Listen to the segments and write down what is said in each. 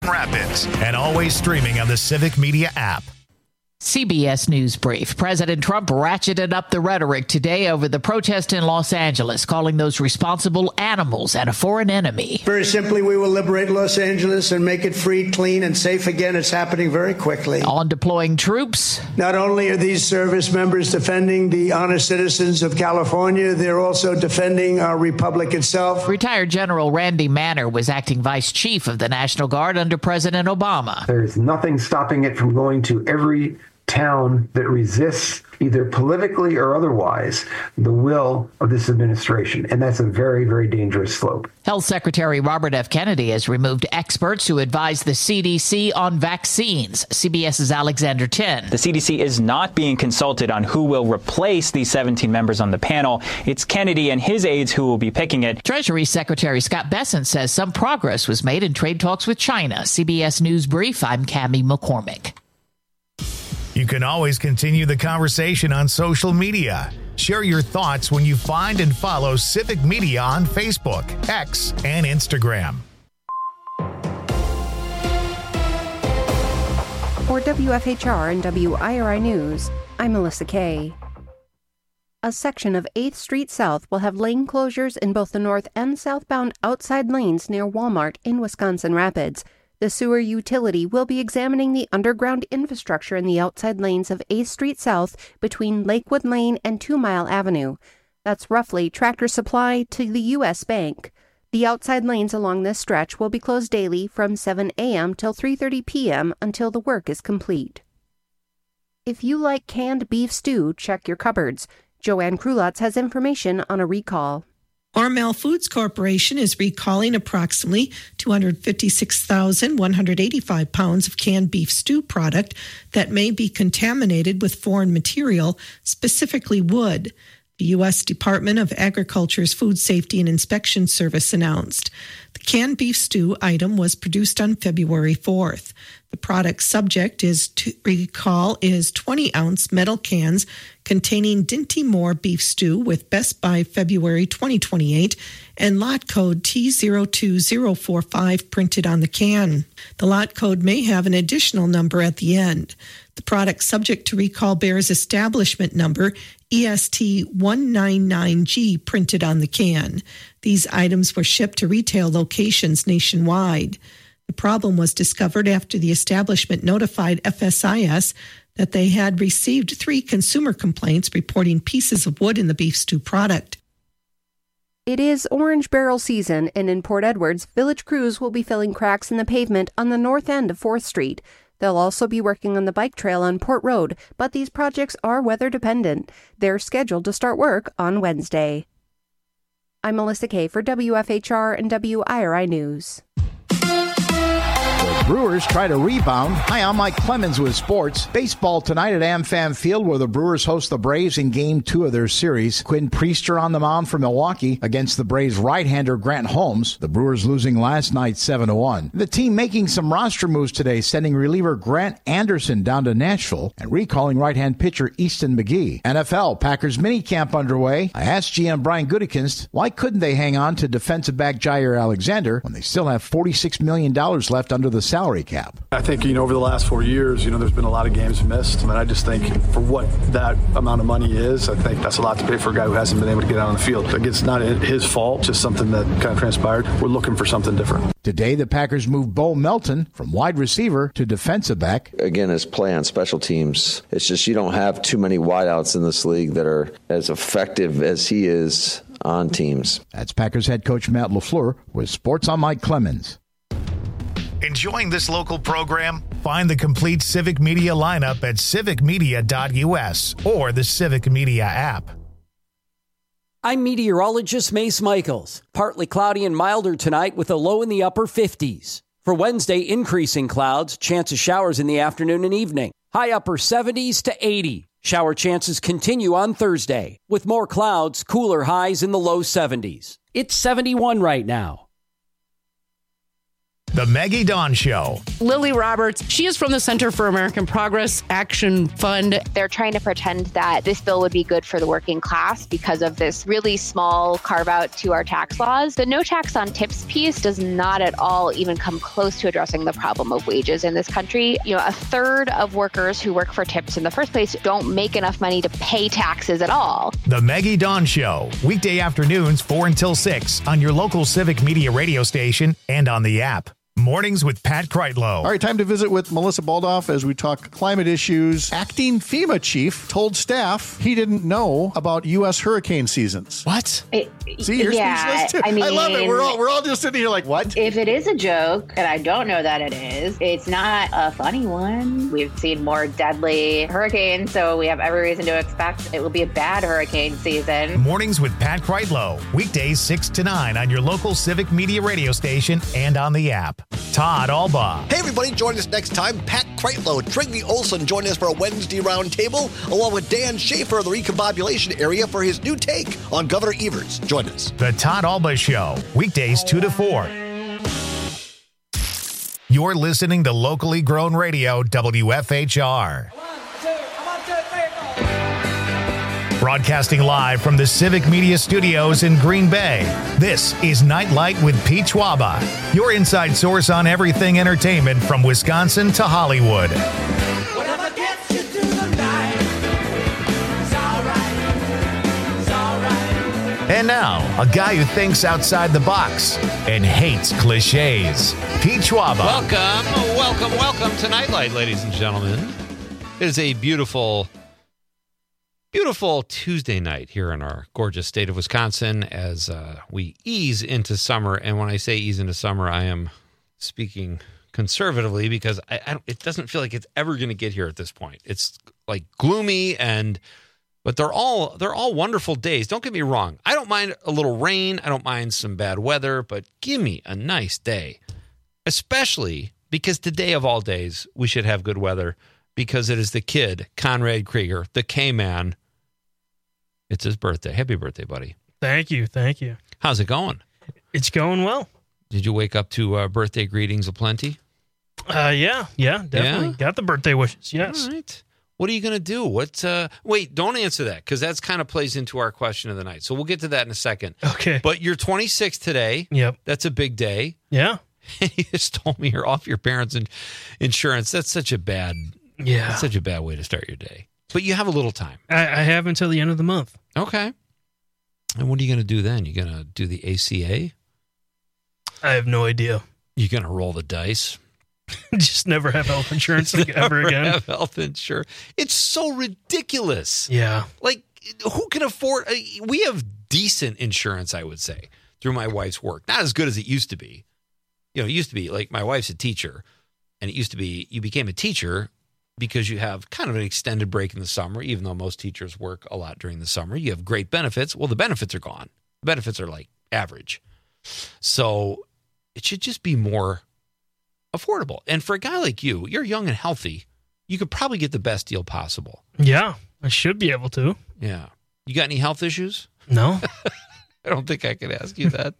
Rapids, and always streaming on the Civic Media app. CBS News Brief. President Trump ratcheted up the rhetoric today over the protest in Los Angeles, calling those responsible animals and a foreign enemy. Very simply, we will liberate Los Angeles and make it free, clean, and safe again. It's happening very quickly. On deploying troops. Not only are these service members defending the honest citizens of California, they're also defending our republic itself. Retired General Randy Manner was acting vice chief of the National Guard under President Obama. There's nothing stopping it from going to every town that resists, either politically or otherwise, the will of this administration. And that's a very, very dangerous slope. Health Secretary Robert F. Kennedy has removed experts who advise the CDC on vaccines. CBS's Alexander Tin. The CDC is not being consulted on who will replace these 17 members on the panel. It's Kennedy and his aides who will be picking it. Treasury Secretary Scott Bessent says some progress was made in trade talks with China. CBS News Brief, I'm Cammie McCormick. You can always continue the conversation on social media. Share your thoughts when you find and follow Civic Media on Facebook, X, and Instagram. For WFHR and WIRI News, I'm Melissa Kay. A section of 8th Street South will have lane closures in both the north and southbound outside lanes near Walmart in Wisconsin Rapids. The sewer utility will be examining the underground infrastructure in the outside lanes of 8th Street South between Lakewood Lane and 2 Mile Avenue. That's roughly Tractor Supply to the U.S. Bank. The outside lanes along this stretch will be closed daily from 7 a.m. till 3:30 p.m. until the work is complete. If you like canned beef stew, check your cupboards. Joanne Krulotz has information on a recall. Hormel Foods Corporation is recalling approximately 256,185 pounds of canned beef stew product that may be contaminated with foreign material, specifically wood. The U.S. Department of Agriculture's Food Safety and Inspection Service announced. The canned beef stew item was produced on February 4th. The product subject is 20-ounce metal cans containing Dinty Moore beef stew with Best by February 2028 and lot code T02045 printed on the can. The lot code may have an additional number at the end. The product subject to recall bears establishment number EST199G printed on the can. These items were shipped to retail locations nationwide. The problem was discovered after the establishment notified FSIS that they had received 3 consumer complaints reporting pieces of wood in the beef stew product. It is orange barrel season, and in Port Edwards, village crews will be filling cracks in the pavement on the north end of 4th Street. They'll also be working on the bike trail on Port Road, but these projects are weather dependent. They're scheduled to start work on Wednesday. I'm Melissa Kay for WFHR and WIRI News. The Brewers try to rebound. Hi, I'm Mike Clemens with sports. Baseball tonight at AmFam Field, where the Brewers host the Braves in Game 2 of their series. Quinn Priester on the mound for Milwaukee against the Braves right-hander Grant Holmes. The Brewers losing last night 7-1. The team making some roster moves today, sending reliever Grant Anderson down to Nashville and recalling right-hand pitcher Easton McGee. NFL, Packers minicamp underway. I asked GM Brian Gutekunst, why couldn't they hang on to defensive back Jair Alexander when they still have $46 million left under the salary cap? I think, over the last 4 years, there's been a lot of games missed. And I just think for what that amount of money is, I think that's a lot to pay for a guy who hasn't been able to get out on the field. Like, it's not his fault, just something that kind of transpired. We're looking for something different. Today, the Packers moved Bo Melton from wide receiver to defensive back. Again, his play on special teams, it's just you don't have too many wideouts in this league that are as effective as he is on teams. That's Packers head coach Matt LaFleur with Sports on Mike Clemens. Enjoying this local program? Find the complete Civic Media lineup at civicmedia.us or the Civic Media app. I'm meteorologist Mace Michaels. Partly cloudy and milder tonight with a low in the upper 50s. For Wednesday, increasing clouds, chance of showers in the afternoon and evening. High upper 70s to 80. Shower chances continue on Thursday. With more clouds, cooler highs in the low 70s. It's 71 right now. The Maggie Dawn Show. Lily Roberts, she is from the Center for American Progress Action Fund. They're trying to pretend that this bill would be good for the working class because of this really small carve out to our tax laws. The no tax on tips piece does not at all even come close to addressing the problem of wages in this country. You know, a third of workers who work for tips in the first place don't make enough money to pay taxes at all. The Maggie Dawn Show. Weekday afternoons 4 until 6 on your local Civic Media radio station and on the app. Mornings with Pat Kreitlow. All right, time to visit with Melissa Baldoff as we talk climate issues. Acting FEMA chief told staff he didn't know about U.S. hurricane seasons. What? See, you're speechless too. I love it. We're all just sitting here like, what? If it is a joke, and I don't know that it is, it's not a funny one. We've seen more deadly hurricanes, so we have every reason to expect it will be a bad hurricane season. Mornings with Pat Kreitlow. Weekdays 6 to 9 on your local Civic Media radio station and on the app. Todd Albaugh. Hey, everybody, join us next time. Pat Kreitlow, Trygve Olson join us for a Wednesday roundtable, along with Dan Schaefer of the Recombobulation Area for his new take on Governor Evers. Join us. The Todd Albaugh Show, weekdays 2 to 4. You're listening to locally grown radio, WFHR. Broadcasting live from the Civic Media Studios in Green Bay, this is Nightlight with Pete Schwaba, your inside source on everything entertainment from Wisconsin to Hollywood. Whatever gets you through the night, it's all right. And now, a guy who thinks outside the box and hates cliches, Pete Schwaba. Welcome to Nightlight, ladies and gentlemen. It is a beautiful Tuesday night here in our gorgeous state of Wisconsin as we ease into summer. And when I say ease into summer, I am speaking conservatively because it doesn't feel like it's ever going to get here at this point. It's like gloomy, but they're all wonderful days. Don't get me wrong. I don't mind a little rain. I don't mind some bad weather, but give me a nice day, especially because today of all days, we should have good weather because it is the kid, Conrad Krieger, the K-Man. It's his birthday. Happy birthday, buddy. Thank you. How's it going? It's going well. Did you wake up to birthday greetings aplenty? Yeah, definitely. Yeah? Got the birthday wishes, yes. All right. What are you going to do? Wait, don't answer that because that's kind of plays into our question of the night. So we'll get to that in a second. Okay. But you're 26 today. Yep. That's a big day. Yeah. And you just told me you're off your parents' insurance. That's such a bad way to start your day. But you have a little time. I have until the end of the month. Okay. And what are you going to do then? You going to do the ACA? I have no idea. You going to roll the dice? Just never have health insurance ever again. Have health insurance. It's so ridiculous. Yeah. Like, who can afford? We have decent insurance, I would say, through my wife's work. Not as good as it used to be. You know, it used to be like my wife's a teacher, and it used to be you became a teacher because you have kind of an extended break in the summer, even though most teachers work a lot during the summer. You have great benefits. Well, the benefits are gone. The benefits are like average. So it should just be more affordable. And for a guy like you, you're young and healthy. You could probably get the best deal possible. Yeah, I should be able to. Yeah. You got any health issues? No. I don't think I could ask you that.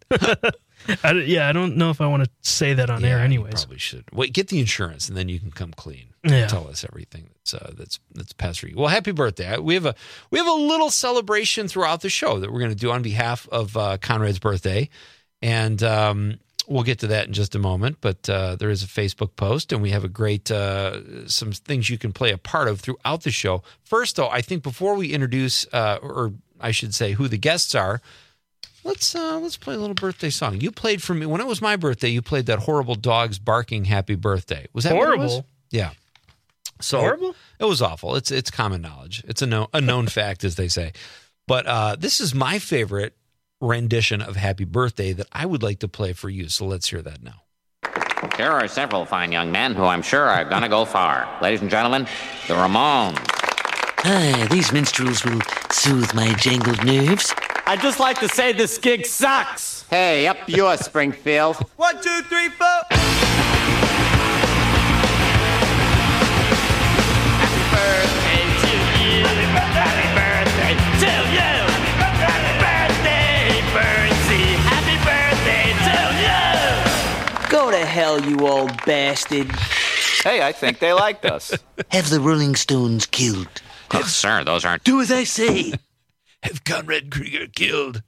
I don't know if I want to say that on air anyways. You probably should. Wait, get the insurance and then you can come clean. Yeah. Tell us everything that's past for you. Well, happy birthday. We have a little celebration throughout the show that we're going to do on behalf of Conrad's birthday. And we'll get to that in just a moment, but there is a Facebook post, and we have a great some things you can play a part of throughout the show. First, though, I think before we introduce, or I should say, who the guests are, let's play a little birthday song. You played for me when it was my birthday. You played that horrible dogs barking "Happy Birthday." Was that horrible? What it was? Yeah. So horrible? It was awful. It's common knowledge. It's a known fact, as they say. But this is my favorite rendition of Happy Birthday that I would like to play for you. So let's hear that now. There are several fine young men who I'm sure are going to go far. Ladies and gentlemen, the Ramones. Hi, these minstrels will soothe my jangled nerves. I'd just like to say this gig sucks. Hey, up yours, Springfield. 1, 2, 3, 4. Happy birthday to you. Happy birthday to you. Happy birthday, Bernsey. Happy birthday to you. Go to hell, you old bastard? Hey, I think they liked us. Have the Rolling Stones killed. Oh, sir, those aren't... Do as I say. Have Conrad Krieger killed.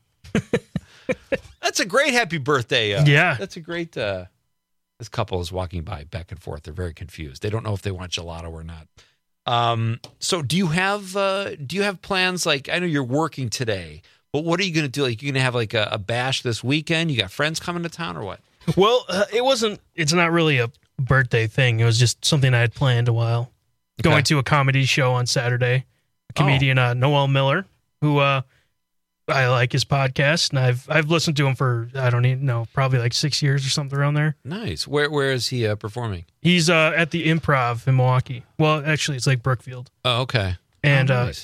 That's a great happy birthday. Yeah. That's a great... this couple is walking by back and forth. They're very confused. They don't know if they want gelato or not. So do you have plans? Like, I know you're working today, but what are you going to do? Like, you going to have like a bash this weekend? You got friends coming to town or what? Well, it's not really a birthday thing. It was just something I had planned a while. Okay. Going to a comedy show on Saturday. Comedian Noel Miller, who I like his podcast, and I've listened to him for, I don't even know, probably like 6 years or something around there. Nice. Where is he performing? He's at the Improv in Milwaukee. Well, actually, it's like Brookfield. Oh, okay. And nice.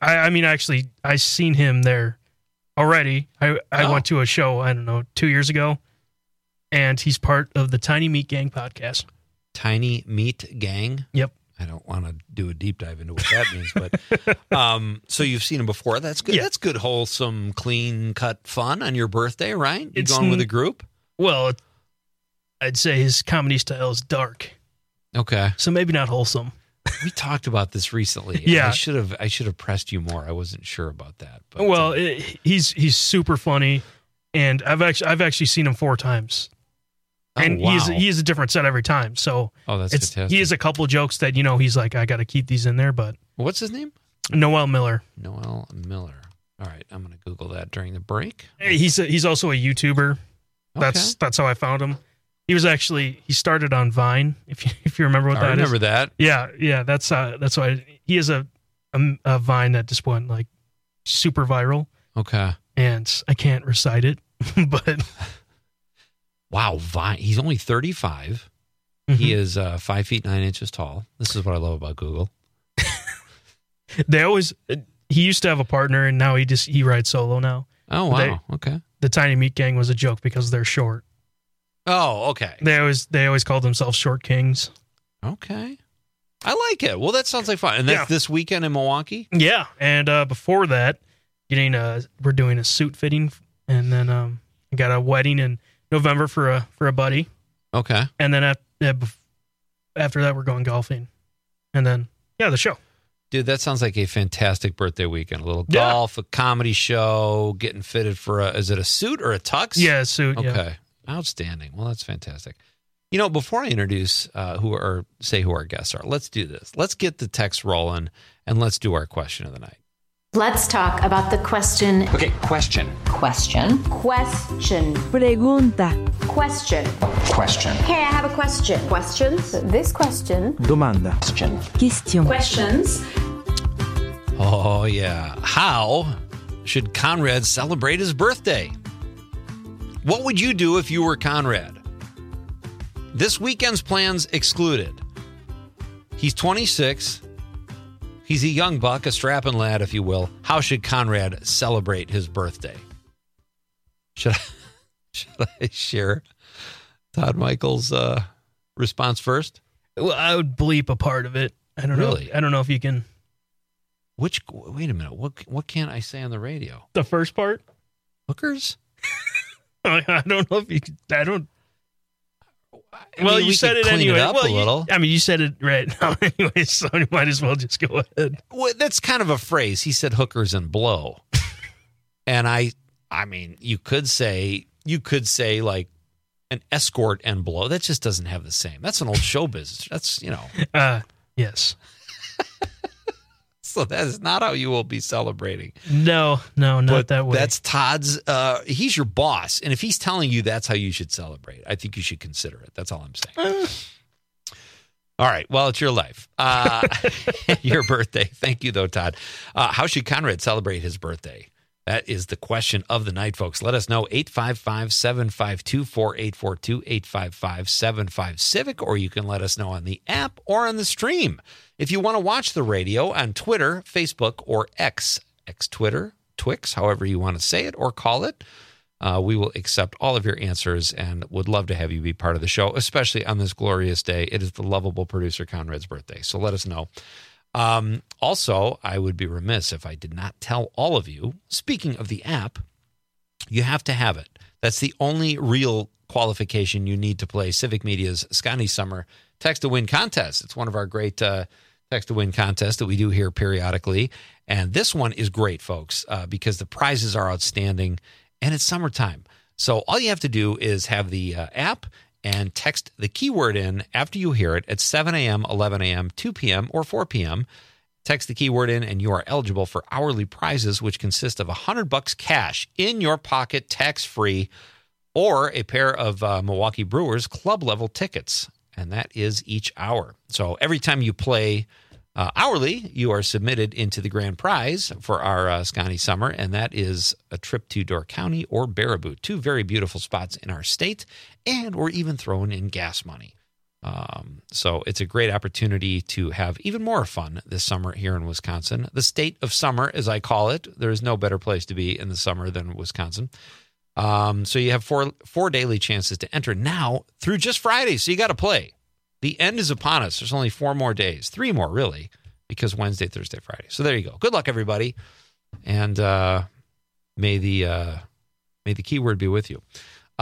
I seen him there already. I went to a show, I don't know, 2 years ago, and he's part of the Tiny Meat Gang podcast. Tiny Meat Gang? Yep. I don't want to do a deep dive into what that means, but so you've seen him before. That's good. Yeah. That's good, wholesome, clean cut fun on your birthday, right? You going with a group? Well, I'd say his comedy style is dark. Okay. So maybe not wholesome. We talked about this recently. Yeah. I should have pressed you more. I wasn't sure about that. But, well, he's super funny, and I've actually seen him 4 times. And wow. he has a different set every time. So that's fantastic. He has a couple jokes that, he's like, I got to keep these in there. But what's his name? Noel Miller. Noel Miller. All right, I'm going to Google that during the break. He's also a YouTuber. Okay. That's how I found him. He started on Vine. If you remember what that is. I remember that. Yeah. That's why he has a Vine that just went like super viral. Okay. And I can't recite it, but. Wow, Vine. He's only 35. Mm-hmm. He is 5 feet 9 inches tall. This is what I love about Google. He used to have a partner, and now he rides solo now. Oh, wow. Okay. The Tiny Meat Gang was a joke because they're short. Oh, okay. They always called themselves Short Kings. Okay. I like it. Well, that sounds like fun. And that's this weekend in Milwaukee? Yeah. And before that, we're doing a suit fitting, and then I got a wedding in November for a buddy. Okay. And then after that, we're going golfing. And then, the show. Dude, that sounds like a fantastic birthday weekend. A little golf, a comedy show, getting fitted for is it a suit or a tux? Yeah, a suit. Okay. Yeah. Outstanding. Well, that's fantastic. Before I introduce who our guests are, let's do this. Let's get the text rolling, and let's do our question of the night. Let's talk about the question. Okay, question. Question. Question. Pregunta. Question. Question. Hey, I have a question. Questions? This question. Domanda. Question. Questions. Oh, yeah. How should Conrad celebrate his birthday? What would you do if you were Conrad? This weekend's plans excluded. He's 26. He's a young buck, a strapping lad, if you will. How should Conrad celebrate his birthday? Should I share Todd Michael's response first? Well, I would bleep a part of it. I don't know. I don't know if you can. Wait a minute. What can't I say on the radio? The first part? Hookers? I don't know if you. I don't. Well, you said it anyway. It up a little. You said it right now anyway, so you might as well just go ahead. Well, that's kind of a phrase. He said hookers and blow. And I mean, you could say like an escort and blow. That just doesn't have the same. That's an old show business. That's, Yes. So that is not how you will be celebrating. No, not that way. That's Todd's, he's your boss. And if he's telling you that's how you should celebrate, I think you should consider it. That's all I'm saying. All right. Well, it's your life. Your birthday. Thank you, though, Todd. How should Conrad celebrate his birthday? That is the question of the night, folks. Let us know. 855-752-4842, 855-75-CIVIC, or you can let us know on the app or on the stream. If you want to watch the radio on Twitter, Facebook, or X-Twitter, Twix, however you want to say it or call it, we will accept all of your answers and would love to have you be part of the show, especially on this glorious day. It is the lovable producer Conrad's birthday, so let us know. Also, I would be remiss if I did not tell all of you, speaking of the app, you have to have it. That's the only real qualification you need to play Civic Media's Scotty Summer Text to Win contest. It's one of our great Text to Win contests that we do here periodically. And this one is great, folks, because the prizes are outstanding and it's summertime. So all you have to do is have the app and text the keyword in after you hear it at 7 a.m., 11 a.m., 2 p.m., or 4 p.m. Text the keyword in and you are eligible for hourly prizes, which consist of $100 cash in your pocket, tax-free, or a pair of Milwaukee Brewers club-level tickets. And that is each hour. So every time you play hourly, you are submitted into the grand prize for our Scotty Summer, and that is a trip to Door County or Baraboo, two very beautiful spots in our state, and we're even throwing in gas money. So it's a great opportunity to have even more fun this summer here in Wisconsin. The state of summer, as I call it. There is no better place to be in the summer than Wisconsin. So you have four daily chances to enter now through just Friday. So you got to play. The end is upon us. There's only 4 more days, 3 more really, because Wednesday, Thursday, Friday. So there you go. Good luck, everybody, and may the keyword be with you.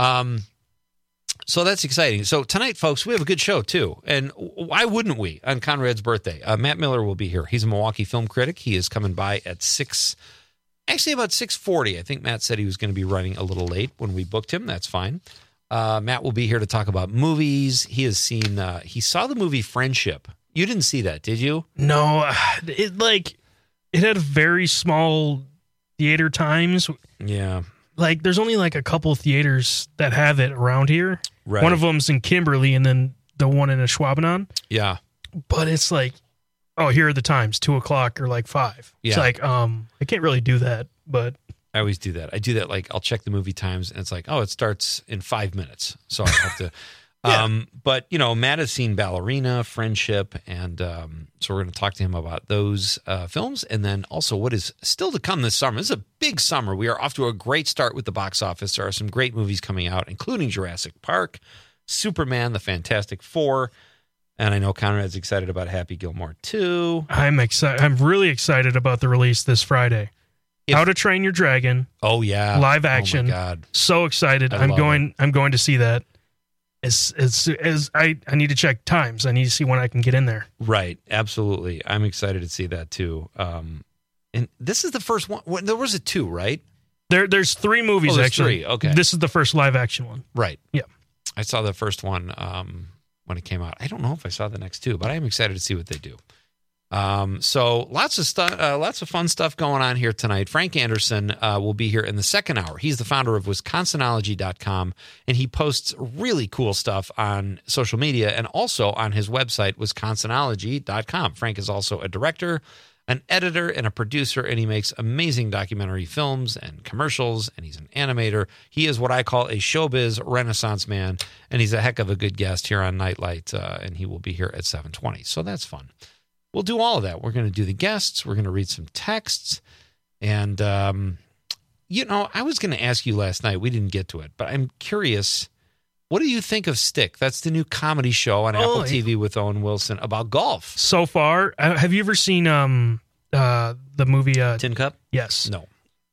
So that's exciting. So tonight, folks, we have a good show too, and why wouldn't we on Conrad's birthday? Matt Miller will be here. He's a Milwaukee film critic. He is coming by at 6. Actually, about 6:40. I think Matt said he was going to be running a little late when we booked him. That's fine. Matt will be here to talk about movies. He has seen. He saw the movie Friendship. You didn't see that, did you? No, it had very small theater times. Yeah, there's only a couple of theaters that have it around here. Right. One of them's in Kimberly, and then the one in Ashwaubenon. Yeah, but it's oh, here are the times, 2:00 or 5. Yeah. It's I can't really do that, but I always do that. I do that. I'll check the movie times and it's it starts in 5 minutes. So I have to, yeah. But Matt has seen Ballerina, Friendship. And, so we're going to talk to him about those, films. And then also what is still to come this summer. This is a big summer. We are off to a great start with the box office. There are some great movies coming out, including Jurassic Park, Superman, The Fantastic Four. And I know Conrad's excited about Happy Gilmore too. I'm excited. I'm really excited about the release this Friday. How to Train Your Dragon. Oh yeah, live action. Oh my God, so excited! I'm going to see that. As I need to check times. I need to see when I can get in there. Right, absolutely. I'm excited to see that too. And this is the first one. There was a 2, right? There's 3 movies actually. 3. Okay, this is the first live action one. Right. Yeah, I saw the first one when it came out. I don't know if I saw the next 2, but I am excited to see what they do. So lots of stuff, lots of fun stuff going on here tonight. Frank Anderson will be here in the second hour. He's the founder of Wisconsinology.com, and he posts really cool stuff on social media and also on his website, Wisconsinology.com. Frank is also a director, an editor, and a producer, and he makes amazing documentary films and commercials, and he's an animator. He is what I call a showbiz renaissance man, and he's a heck of a good guest here on Nightlight, and he will be here at 7:20. So that's fun. We'll do all of that. We're going to do the guests. We're going to read some texts. And, I was going to ask you last night. We didn't get to it, but I'm curious. What do you think of Stick? That's the new comedy show on Apple TV with Owen Wilson about golf. So far, have you ever seen the movie Tin Cup? Yes. No.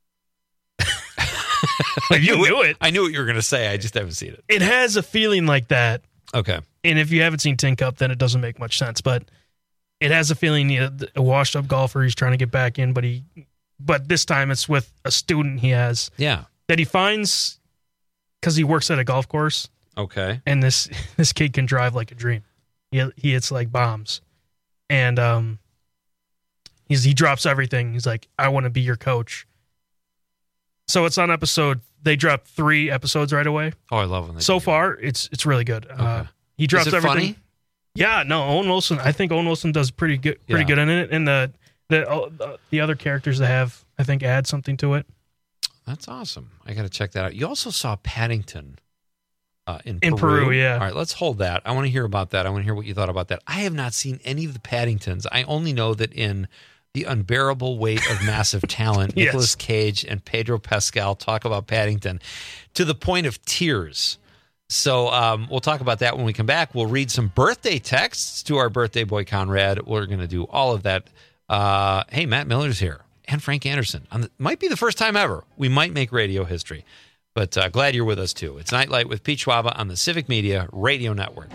You knew it. I knew what you were going to say. I just haven't seen it. It has a feeling like that. Okay. And if you haven't seen Tin Cup, then it doesn't make much sense. But it has a feeling a washed-up golfer. He's trying to get back in, but this time it's with a student he has. Yeah. That he finds because he works at a golf course. Okay. And this kid can drive like a dream. He hits bombs, and he drops everything. He's like, I want to be your coach. So it's on episode. They dropped 3 episodes right away. Oh, I love them. So far, it's really good. Okay. He drops Is it everything. Funny? Yeah, no, Owen Wilson. I think Owen Wilson does pretty good in it, and the other characters they have, I think, add something to it. That's awesome. I got to check that out. You also saw Paddington in Peru. Yeah. All right, let's hold that. I want to hear about that. I want to hear what you thought about that. I have not seen any of the Paddingtons. I only know that in The Unbearable Weight of Massive Talent, Yes. Nicolas Cage and Pedro Pascal talk about Paddington to the point of tears. So we'll talk about that when we come back. We'll read some birthday texts to our birthday boy, Conrad. We're going to do all of that. Hey, Matt Miller's here and Frank Anderson. Might be the first time ever. We might make radio history. But glad you're with us, too. It's Nightlight with Pete Schwaba on the Civic Media Radio Network.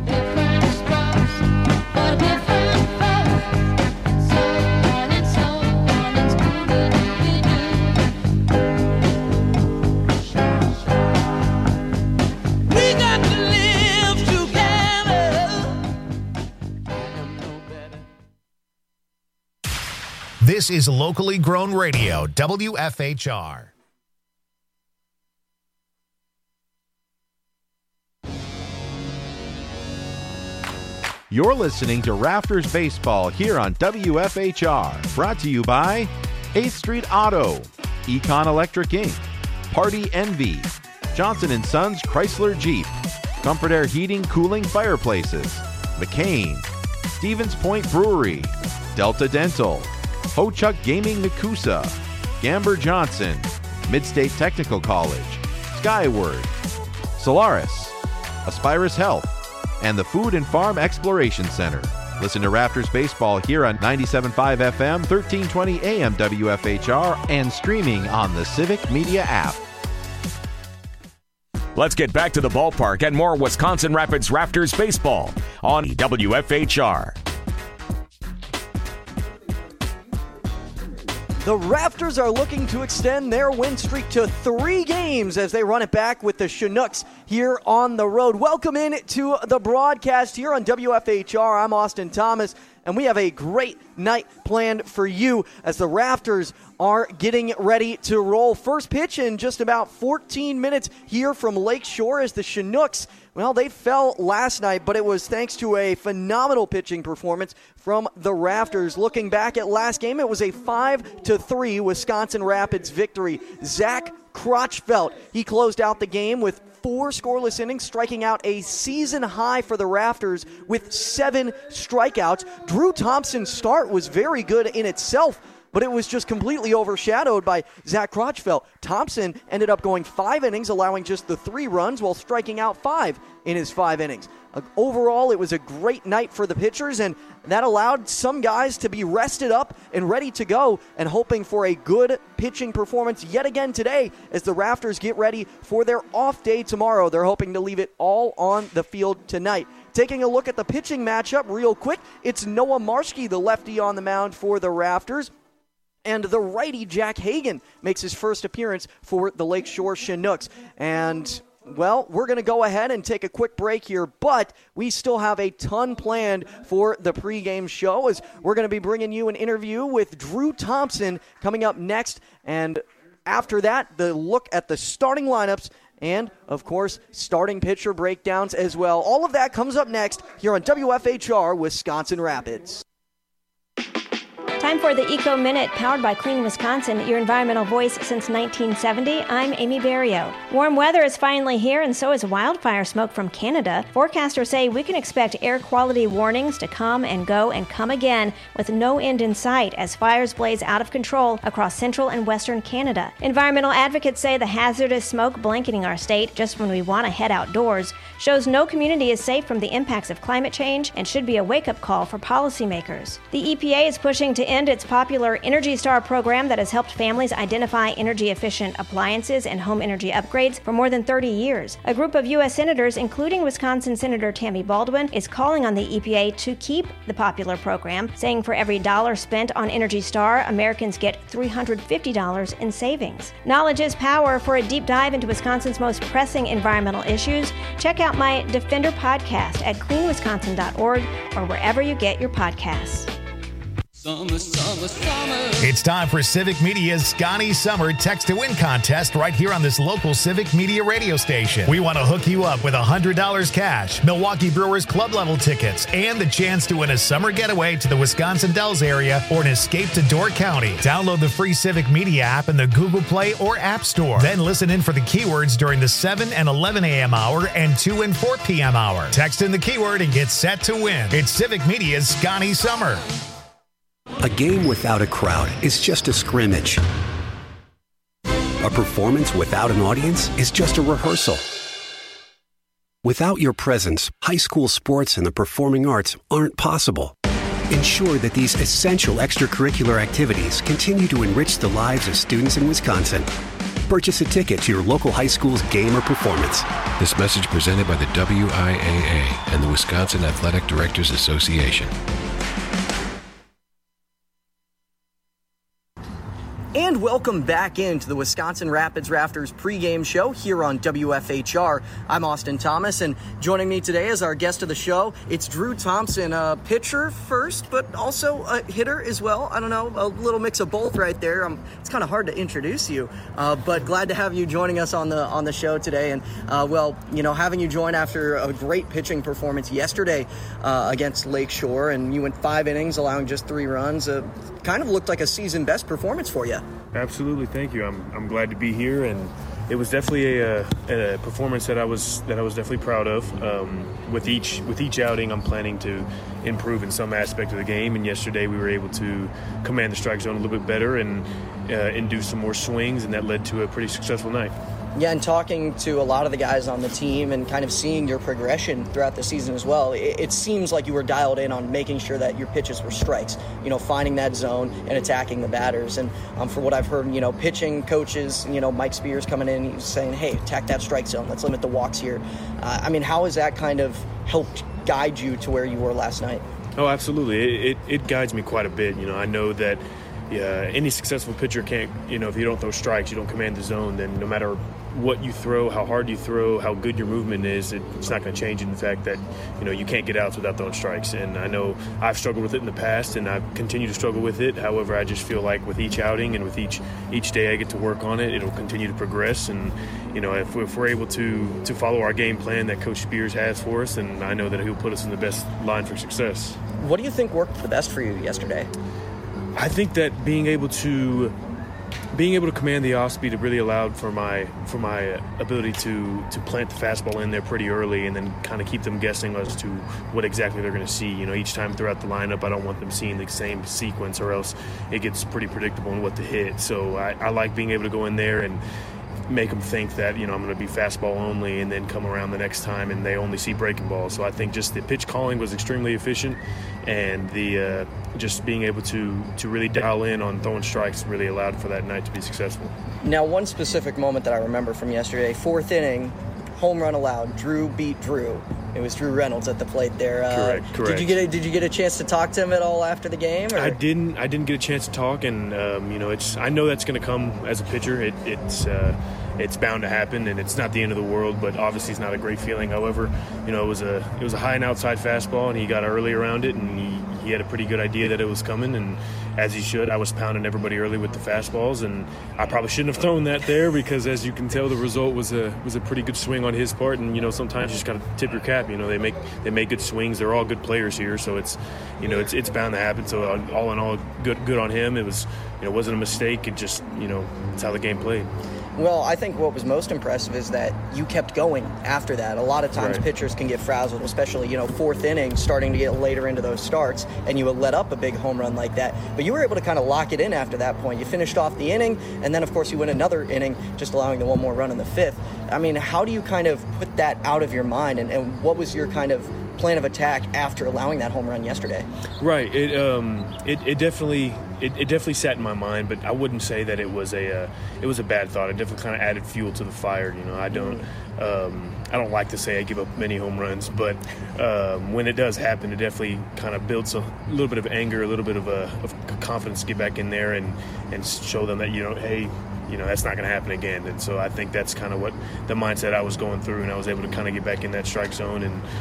This is locally grown radio, WFHR. You're listening to Rafters Baseball here on WFHR. Brought to you by 8th Street Auto, Econ Electric Inc., Party Envy, Johnson & Sons Chrysler Jeep, Comfort Air Heating, Cooling, Fireplaces, McCain, Stevens Point Brewery, Delta Dental, Ho-Chuck Gaming Nakusa, Gamber Johnson, Midstate Technical College, Skyward, Solaris, Aspirus Health, and the Food and Farm Exploration Center. Listen to Rafters Baseball here on 97.5 FM, 1320 AM WFHR, and streaming on the Civic Media app. Let's get back to the ballpark and more Wisconsin Rapids Rafters Baseball on WFHR. The Rafters are looking to extend their win streak to 3 games as they run it back with the Chinooks here on the road. Welcome in to the broadcast here on WFHR. I'm Austin Thomas, and we have a great night planned for you as the Rafters are getting ready to roll. First pitch in just about 14 minutes here from Lake Shore as the Chinooks, well, they fell last night, but it was thanks to a phenomenal pitching performance from the Rafters. Looking back at last game, it was a 5-3 Wisconsin Rapids victory. Zach Crotchfeld, he closed out the game with 4 scoreless innings, striking out a season high for the Rafters with 7 strikeouts. Drew Thompson's start was very good in itself, but it was just completely overshadowed by Zach Crotchfeld. Thompson ended up going 5 innings, allowing just the 3 runs while striking out 5 in his 5 innings. Overall, it was a great night for the pitchers, and that allowed some guys to be rested up and ready to go and hoping for a good pitching performance yet again today as the Rafters get ready for their off day tomorrow. They're hoping to leave it all on the field tonight. Taking a look at the pitching matchup real quick, it's Noah Marshke, the lefty on the mound for the Rafters. And the righty, Jack Hagan, makes his first appearance for the Lakeshore Chinooks. And, well, we're going to go ahead and take a quick break here, but we still have a ton planned for the pregame show as we're going to be bringing you an interview with Drew Thompson coming up next. And after that, the look at the starting lineups and, of course, starting pitcher breakdowns as well. All of that comes up next here on WFHR Wisconsin Rapids. Time for the Eco Minute, powered by Clean Wisconsin, your environmental voice since 1970. I'm Amy Barrio. Warm weather is finally here, and so is wildfire smoke from Canada. Forecasters say we can expect air quality warnings to come and go and come again with no end in sight as fires blaze out of control across central and western Canada. Environmental advocates say the hazardous smoke blanketing our state just when we want to head outdoors shows no community is safe from the impacts of climate change and should be a wake-up call for policymakers. The EPA is pushing to end its popular Energy Star program that has helped families identify energy-efficient appliances and home energy upgrades for more than 30 years. A group of U.S. senators, including Wisconsin Senator Tammy Baldwin, is calling on the EPA to keep the popular program, saying for every dollar spent on Energy Star, Americans get $350 in savings. Knowledge is power. For a deep dive into Wisconsin's most pressing environmental issues, check out my Defender podcast at cleanwisconsin.org or wherever you get your podcasts. Summer, summer, summer. It's time for Civic Media's Scotty Summer Text to Win contest right here on this local Civic Media radio station. We want to hook you up with $100 cash, Milwaukee Brewers club level tickets, and the chance to win a summer getaway to the Wisconsin Dells area or an escape to Door County. Download the free Civic Media app in the Google Play or App Store. Then listen in for the keywords during the 7 and 11 a.m. hour and 2 and 4 p.m. hour. Text in the keyword and get set to win. It's Civic Media's Scotty Summer. A game without a crowd is just a scrimmage. A performance without an audience is just a rehearsal. Without your presence, high school sports and the performing arts aren't possible. Ensure that these essential extracurricular activities continue to enrich the lives of students in Wisconsin. Purchase a ticket to your local high school's game or performance. This message presented by the WIAA and the Wisconsin Athletic Directors Association. And welcome back into the Wisconsin Rapids Rafters pregame show here on WFHR. I'm Austin Thomas, and joining me today as our guest of the show, it's Drew Thompson, a pitcher first, but also a hitter as well. I don't know, a little mix of both right there. It's kind of hard to introduce you, but glad to have you joining us on the show today. And having you join after a great pitching performance yesterday against Lakeshore, and you went 5 innings, allowing just 3 runs. Kind of looked like a season best performance for you. Absolutely, thank you. I'm glad to be here, and it was definitely a performance that I was definitely proud of. With each outing, I'm planning to improve in some aspect of the game, and yesterday we were able to command the strike zone a little bit better and induce some more swings, and that led to a pretty successful night. Yeah, and talking to a lot of the guys on the team and kind of seeing your progression throughout the season as well, it seems like you were dialed in on making sure that your pitches were strikes, finding that zone and attacking the batters. And for what I've heard, pitching coaches, Mike Spears coming in, he's saying, hey, attack that strike zone. Let's limit the walks here. How has that kind of helped guide you to where you were last night? Oh, absolutely. It guides me quite a bit. I know that any successful pitcher can't, if you don't throw strikes, you don't command the zone, then no matter what you throw, how hard you throw, how good your movement is, it's not going to change in the fact that, you can't get outs without throwing strikes. And I know I've struggled with it in the past, and I continue to struggle with it. However, I just feel like with each outing and with each day I get to work on it, it'll continue to progress. And, if we're able to follow our game plan that Coach Spears has for us, then I know that he'll put us in the best line for success. What do you think worked the best for you yesterday? I think that being able to command the off speed really allowed for my ability to plant the fastball in there pretty early and then kind of keep them guessing as to what exactly they're going to see. Each time throughout the lineup, I don't want them seeing the same sequence, or else it gets pretty predictable on what to hit. So I like being able to go in there and make them think that I'm going to be fastball only, and then come around the next time and they only see breaking balls. So I think just the pitch calling was extremely efficient, and the just being able to really dial in on throwing strikes really allowed for that night to be successful. Now, one specific moment that I remember from yesterday, 4th inning, home run allowed. Drew beat Drew. It was Drew Reynolds at the plate there. Correct. Did you get a chance to talk to him at all after the game? Or? I didn't get a chance to talk, and I know that's going to come as a pitcher. It's bound to happen, and it's not the end of the world, but obviously it's not a great feeling. However, it was a high and outside fastball, and he got early around it, and he had a pretty good idea that it was coming, and as he should. I was pounding everybody early with the fastballs, and I probably shouldn't have thrown that there because, as you can tell, the result was a pretty good swing on his part. And sometimes you just got to tip your cap. They make good swings. They're all good players here, so it's bound to happen. So all in all, good on him. It was wasn't a mistake. It just it's how the game played. Well, I think what was most impressive is that you kept going after that. A lot of times pitchers can get frazzled, especially, 4th inning, starting to get later into those starts, and you would let up a big home run like that. But you were able to kind of lock it in after that point. You finished off the inning, and then, of course, you went another inning, just allowing the one more run in the 5th. How do you kind of put that out of your mind, and what was your kind of plan of attack after allowing that home run yesterday? Right. It definitely sat in my mind, but I wouldn't say that it was a bad thought. It definitely kind of added fuel to the fire. I don't like to say I give up many home runs, but when it does happen, it definitely kind of builds a little bit of anger, a little bit of confidence to get back in there and show them that hey, that's not going to happen again. And so I think that's kind of what the mindset I was going through, and I was able to kind of get back in that strike zone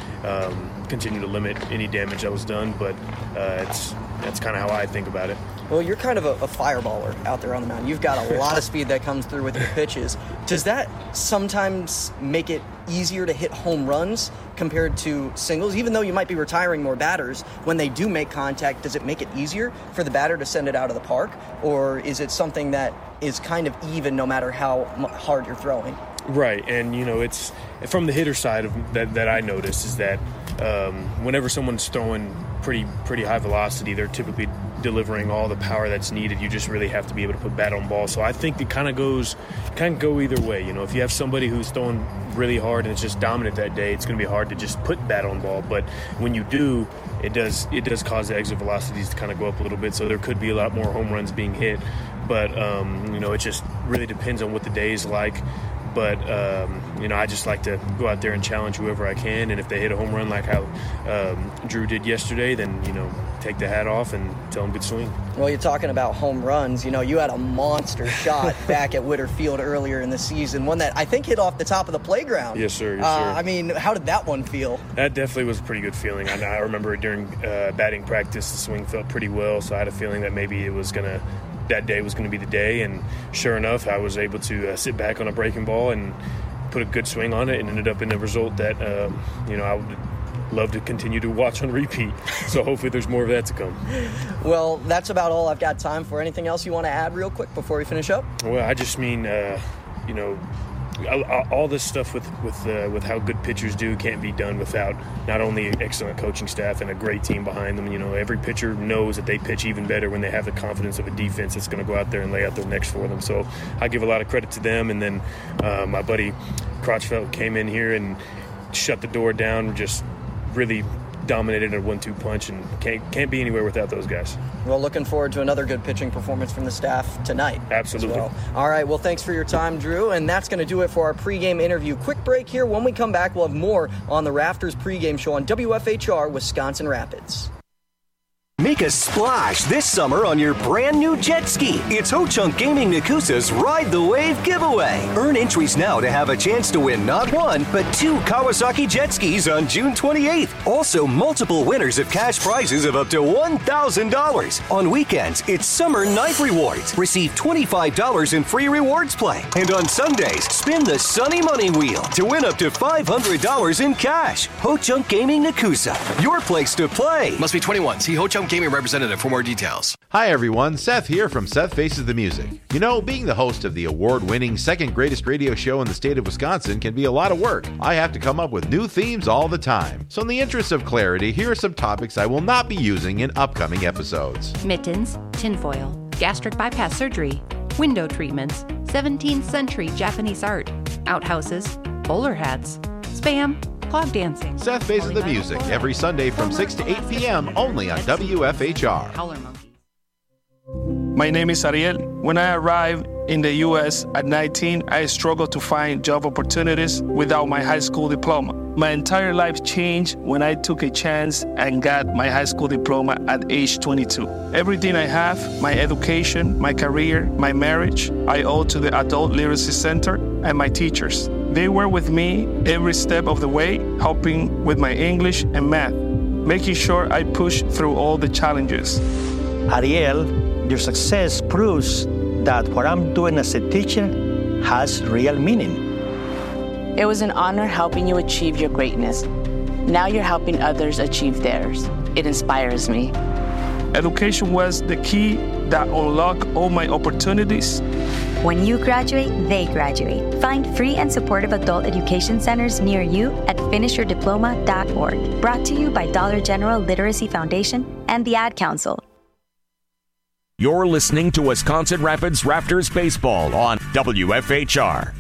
and continue to limit any damage that was done. But that's kind of how I think about it. Well, you're kind of a fireballer out there on the mound. You've got a lot of speed that comes through with your pitches. Does that sometimes make it easier to hit home runs compared to singles? Even though you might be retiring more batters, when they do make contact, does it make it easier for the batter to send it out of the park? Or is it something that is kind of even no matter how hard you're throwing? Right, and it's from the hitter side of that I notice is that whenever someone's throwing pretty high velocity, they're typically delivering all the power that's needed. You just really have to be able to put bat on ball. So I think it can go either way. If you have somebody who's throwing really hard and it's just dominant that day, it's going to be hard to just put bat on ball. But when you do, it does cause the exit velocities to kind of go up a little bit. So there could be a lot more home runs being hit. but it just really depends on what the day is like. But, I just like to go out there and challenge whoever I can. And if they hit a home run like how Drew did yesterday, then, take the hat off and tell them good swing. Well, you're talking about home runs. You had a monster shot back at Witter Field earlier in the season, one that I think hit off the top of the playground. Yes, sir. How did that one feel? That definitely was a pretty good feeling. I remember during batting practice, the swing felt pretty well, so I had a feeling that maybe that day was going to be the day, and sure enough, I was able to sit back on a breaking ball and put a good swing on it, and ended up in a result that I would love to continue to watch on repeat. So hopefully there's more of that to come. Well, that's about all I've got time for. Anything else you want to add real quick before we finish up? Well, I just mean all this stuff with how good pitchers do can't be done without not only excellent coaching staff and a great team behind them. Every pitcher knows that they pitch even better when they have the confidence of a defense that's going to go out there and lay out their necks for them. So I give a lot of credit to them. And then my buddy Crotchfeld came in here and shut the door down, just really dominated a 1-2 punch, and can't be anywhere without those guys. Well, looking forward to another good pitching performance from the staff tonight. Absolutely. Well. All right, well, thanks for your time, Drew, and that's going to do it for our pregame interview. Quick break here. When we come back, we'll have more on the Rafters pregame show on WFHR Wisconsin Rapids. Make a splash this summer on your brand new jet ski. It's Ho-Chunk Gaming Nakusa's Ride the Wave giveaway. Earn entries now to have a chance to win not one, but 2 Kawasaki jet skis on June 28th. Also, multiple winners of cash prizes of up to $1,000. On weekends, it's Summer Night Rewards. Receive $25 in free rewards play. And on Sundays, spin the Sunny Money Wheel to win up to $500 in cash. Ho-Chunk Gaming Nakusa, your place to play. Must be 21. See Ho-Chunk Gaming representative for more details. Hi everyone, Seth here from Seth Faces the Music. Being the host of the award-winning second greatest radio show in the state of Wisconsin can be a lot of work. I have to come up with new themes all the time. So in the interest of clarity, here are some topics I will not be using in upcoming episodes. Mittens, tinfoil, gastric bypass surgery, window treatments, 17th century Japanese art, outhouses, bowler hats, spam, clog dancing. Seth Faces the Music every Sunday from 6 to 8 p.m. only on WFHR. My name is Ariel. When I arrived in the U.S. at 19, I struggled to find job opportunities without my high school diploma. My entire life changed when I took a chance and got my high school diploma at age 22. Everything I have, my education, my career, my marriage, I owe to the Adult Literacy Center and my teachers. They were with me every step of the way, helping with my English and math, making sure I push through all the challenges. Ariel, your success proves that what I'm doing as a teacher has real meaning. It was an honor helping you achieve your greatness. Now you're helping others achieve theirs. It inspires me. Education was the key that unlocked all my opportunities. When you graduate, they graduate. Find free and supportive adult education centers near you at finishyourdiploma.org. Brought to you by Dollar General Literacy Foundation and the Ad Council. You're listening to Wisconsin Rapids Rafters Baseball on WFHR.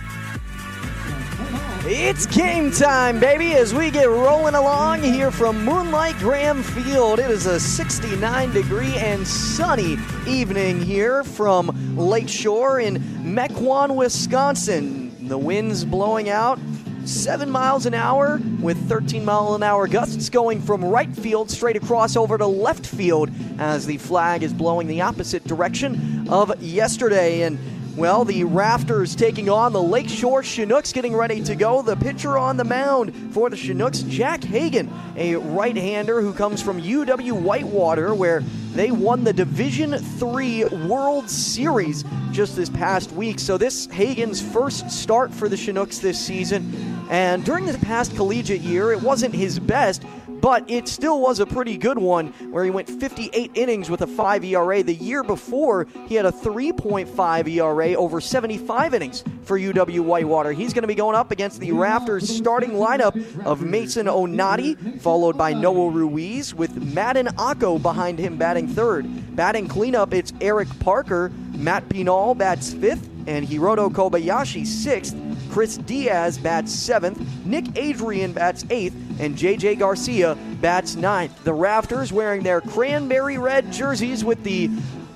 It's game time, baby, as we get rolling along here from Moonlight Graham Field. It is a 69-degree and sunny evening here from Lakeshore in Mequon, Wisconsin. The wind's blowing out 7 miles an hour with 13-mile-an-hour gusts going from right field straight across over to left field as the flag is blowing the opposite direction of yesterday. And well, the Rafters taking on the Lakeshore Chinooks, getting ready to go. The pitcher on the mound for the Chinooks, Jack Hagan, a right-hander who comes from UW-Whitewater, where they won the Division III World Series just this past week. So this Hagan's first start for the Chinooks this season. And during the past collegiate year, it wasn't his best, but it still was a pretty good one where he went 58 innings with a 5 ERA. The year before, he had a 3.5 ERA over 75 innings for UW-Whitewater. He's going to be going up against the Rafters starting lineup of Mason Onati, followed by Noah Ruiz, with Madden Akko behind him batting third. Batting cleanup, it's Eric Parker. Matt Pinal bats fifth, and Hiroto Kobayashi sixth. Chris Diaz bats 7th, Nick Adrian bats 8th, and J.J. Garcia bats 9th. The Rafters wearing their cranberry red jerseys with the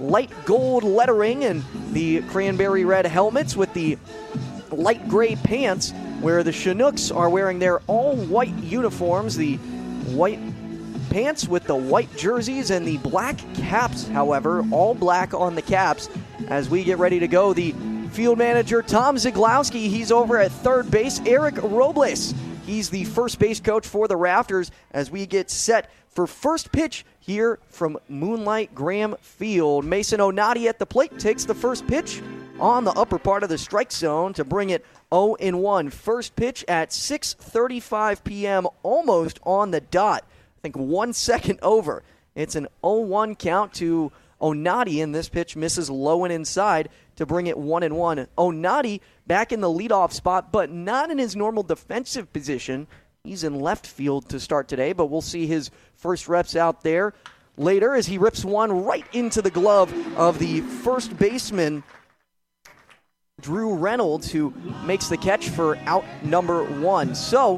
light gold lettering and the cranberry red helmets with the light gray pants, where the Chinooks are wearing their all-white uniforms, the white pants with the white jerseys and the black caps, however, all black on the caps. As we get ready to go, the field manager, Tom Ziglowski, he's over at third base. Eric Robles, he's the first base coach for the Rafters as we get set for first pitch here from Moonlight Graham Field. Mason Onati at the plate takes the first pitch on the upper part of the strike zone to bring it 0-1. First pitch at 6:35 p.m., almost on the dot. I think 1 second over. It's an 0-1 count to Onati, and this pitch misses low and inside to bring it 1-1. Onati back in the leadoff spot, but not in his normal defensive position. He's in left field to start today, but we'll see his first reps out there later as he rips one right into the glove of the first baseman, Drew Reynolds, who makes the catch for out number 1. So,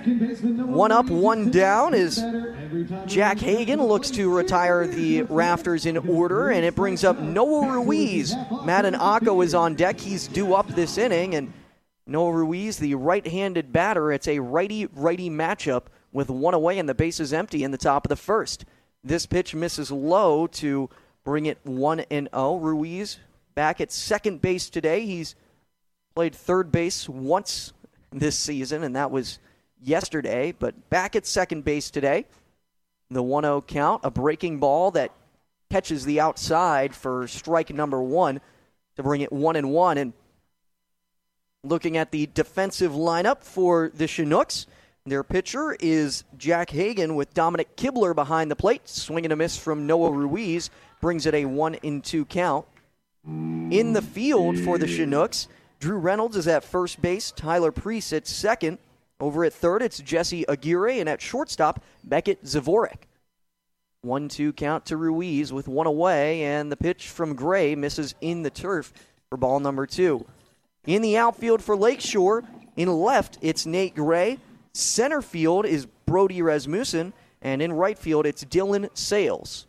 1 up, 1 down as Jack Hagan looks to retire the Rafters in order, and it brings up Noah Ruiz. Madden Ako is on deck. He's due up this inning, and Noah Ruiz, the right-handed batter, it's a righty-righty matchup with 1 away and the bases empty in the top of the first. This pitch misses low to bring it 1-0. Ruiz back at second base today. He's played third base once this season, and that was yesterday, but back at second base today. The 1-0 count, a breaking ball that catches the outside for strike number 1 to bring it 1-1. And looking at the defensive lineup for the Chinooks, their pitcher is Jack Hagan with Dominic Kibler behind the plate. Swing and a miss from Noah Ruiz brings it a 1-2 count. In the field for the Chinooks, Drew Reynolds is at first base, Tyler Priest at second. Over at third, it's Jesse Aguirre, and at shortstop, Beckett Zvorek. 1-2 count to Ruiz with 1 away, and the pitch from Gray misses in the turf for ball number 2. In the outfield for Lakeshore, in left, it's Nate Gray. Center field is Brody Rasmussen, and in right field, it's Dylan Sales.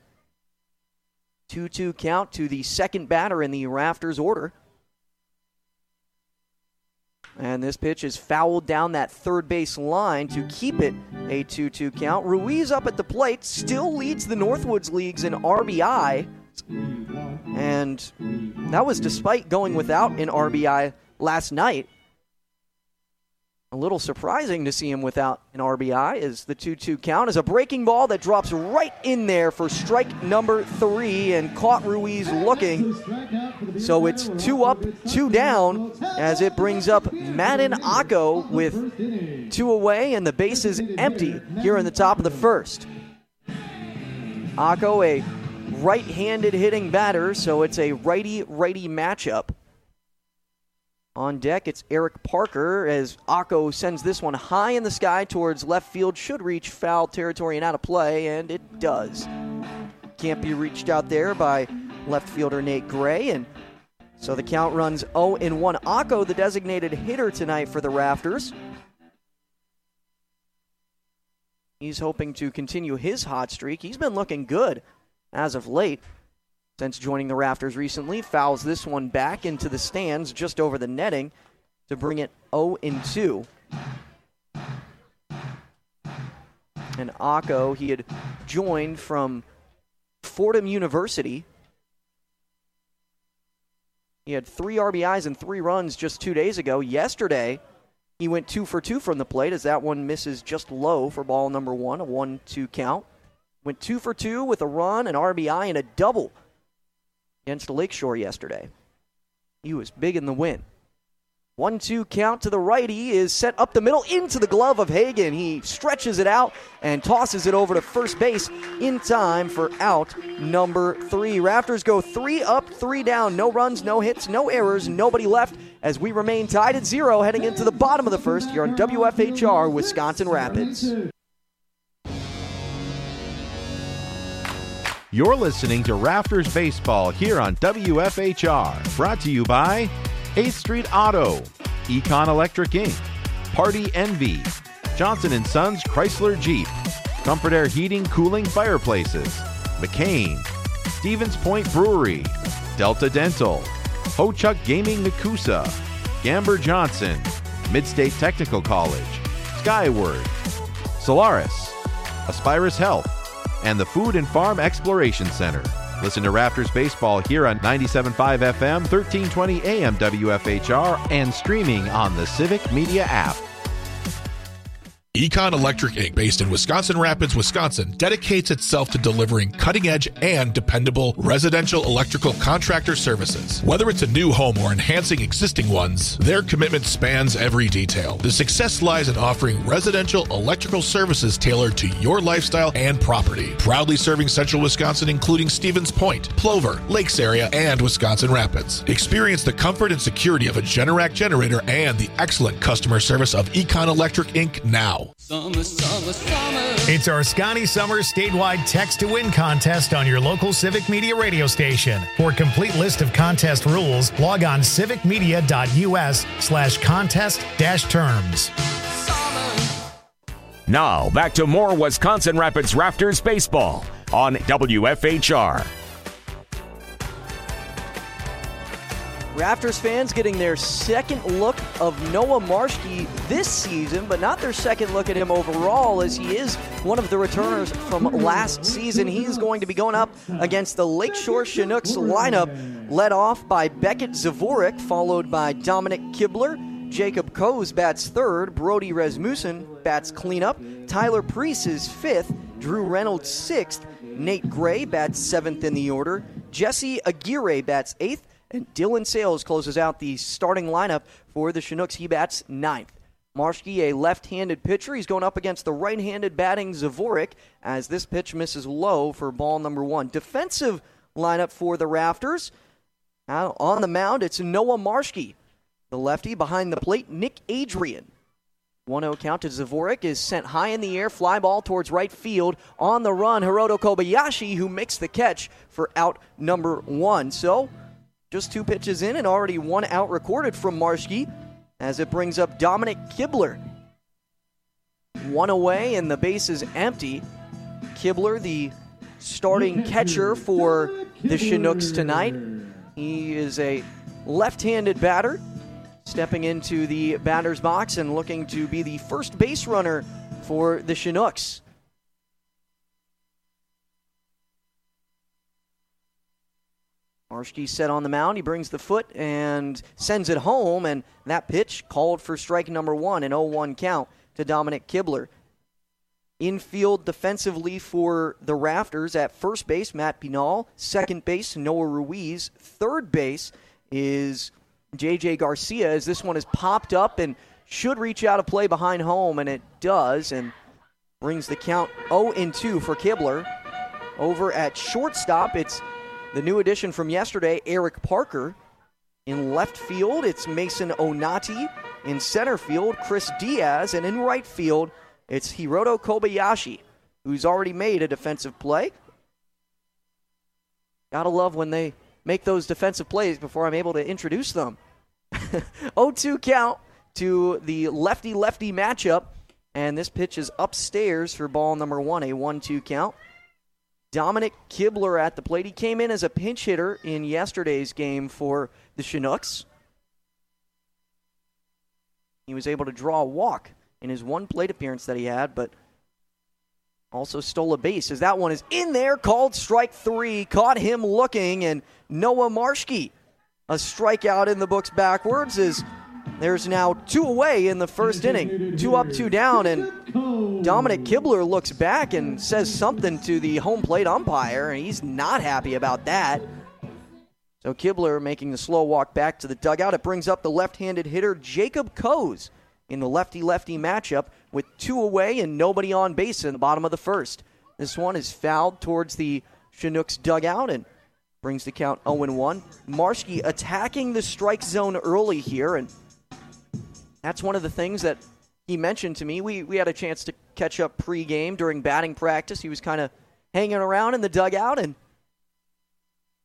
2-2 count to the second batter in the Rafters order. And this pitch is fouled down that third base line to keep it a 2-2 count. Ruiz up at the plate still leads the Northwoods Leagues in RBI. And that was despite going without an RBI last night. A little surprising to see him without an RBI, as the 2-2 count is a breaking ball that drops right in there for strike number 3 and caught Ruiz looking. So it's 2 up, 2 down as it brings up Madden Ako with 2 away and the bases empty here in the top of the first. Ako, a right-handed hitting batter, so it's a righty-righty matchup. On deck, it's Eric Parker as Ako sends this one high in the sky towards left field. Should reach foul territory and out of play, and it does. Can't be reached out there by left fielder Nate Gray, and so the count runs 0-1. Ako, the designated hitter tonight for the Rafters. He's hoping to continue his hot streak. He's been looking good as of late. Since joining the Rafters recently, fouls this one back into the stands just over the netting to bring it 0-2. And Ako, he had joined from Fordham University. He had 3 RBIs and 3 runs just 2 days ago. Yesterday, he went 2 for 2 from the plate as that one misses just low for ball number 1, a 1-2 count. Went 2 for 2 with a run, an RBI, and a double against Lakeshore yesterday. He was big in the win. 1-2 count to the righty is set up the middle into the glove of Hagan. He stretches it out and tosses it over to first base in time for out number 3. Rafters go 3 up, 3 down. No runs, no hits, no errors, nobody left as we remain tied at 0 heading into the bottom of the first here on WFHR Wisconsin Rapids. You're listening to Rafters Baseball here on WFHR. Brought to you by 8th Street Auto, Econ Electric Inc., Party Envy, Johnson & Sons Chrysler Jeep, Comfort Air Heating, Cooling, Fireplaces, McCain, Stevens Point Brewery, Delta Dental, Ho-Chunk Gaming Nakusa, Gamber Johnson, Midstate Technical College, Skyward, Solaris, Aspirus Health, and the Food and Farm Exploration Center. Listen to Raptors Baseball here on 97.5 FM, 1320 AM WFHR, and streaming on the Civic Media app. Econ Electric Inc., based in Wisconsin Rapids, Wisconsin, dedicates itself to delivering cutting-edge and dependable residential electrical contractor services. Whether it's a new home or enhancing existing ones, their commitment spans every detail. The success lies in offering residential electrical services tailored to your lifestyle and property. Proudly serving central Wisconsin, including Stevens Point, Plover, Lakes area, and Wisconsin Rapids. Experience the comfort and security of a Generac generator and the excellent customer service of Econ Electric Inc. now. Summer, summer, summer. It's our Scotty Summer statewide text to win contest on your local Civic Media radio station. For a complete list of contest rules, log on civicmedia.us/contest-terms. Now, back to more Wisconsin Rapids Raptors baseball on WFHR. Raptors fans getting their second look of Noah Marshke this season, but not their second look at him overall, as he is one of the returners from last season. He's going to be going up against the Lakeshore Chinooks lineup, led off by Beckett Zavorik, followed by Dominic Kibler. Jacob Coase bats third. Brody Rasmussen bats cleanup. Tyler Preece is fifth. Drew Reynolds sixth. Nate Gray bats seventh in the order. Jesse Aguirre bats eighth. And Dylan Sales closes out the starting lineup for the Chinooks. He bats ninth. Marshke, a left-handed pitcher. He's going up against the right-handed batting Zavorik as this pitch misses low for ball number one. Defensive lineup for the Raptors. Now on the mound, it's Noah Marshke. The lefty behind the plate, Nick Adrian. 1-0 count to Zavorik is sent high in the air. Fly ball towards right field. On the run, Hiroto Kobayashi, who makes the catch for out number one. So, just two pitches in and already one out recorded from Marshke as it brings up Dominic Kibler. One away and the base is empty. Kibler, the starting catcher for the Chinooks tonight. He is a left-handed batter, stepping into the batter's box and looking to be the first base runner for the Chinooks. Marshke set on the mound. He brings the foot and sends it home, and that pitch called for strike number one, an 0-1 count to Dominic Kibler. Infield defensively for the Raptors at first base, Matt Pinal. Second base, Noah Ruiz. Third base is J.J. Garcia, as this one is popped up and should reach out of play behind home, and it does, and brings the count 0-2 for Kibler. Over at shortstop, it's the new addition from yesterday, Eric Parker. In left field, it's Mason Onati. In center field, Chris Diaz. And in right field, it's Hiroto Kobayashi, who's already made a defensive play. Gotta love when they make those defensive plays before I'm able to introduce them. 0-2 count to the lefty-lefty matchup. And this pitch is upstairs for ball number one, a 1-2 count. Dominic Kibler at the plate. He came in as a pinch hitter in yesterday's game for the Chinooks. He was able to draw a walk in his one plate appearance that he had, but also stole a base as that one is in there, called strike three, caught him looking, and Noah Marshke, a strikeout in the books backwards, as there's now two away in the first inning. 2 up, 2 down, and Dominic Kibler looks back and says something to the home plate umpire, and he's not happy about that. So Kibler making the slow walk back to the dugout. It brings up the left-handed hitter Jacob Coase in the lefty-lefty matchup with 2 away and nobody on base in the bottom of the first. This one is fouled towards the Chinooks dugout and brings the count 0-1. Marshke attacking the strike zone early here, and that's one of the things that he mentioned to me. We had a chance to catch up pregame during batting practice. He was kind of hanging around in the dugout, and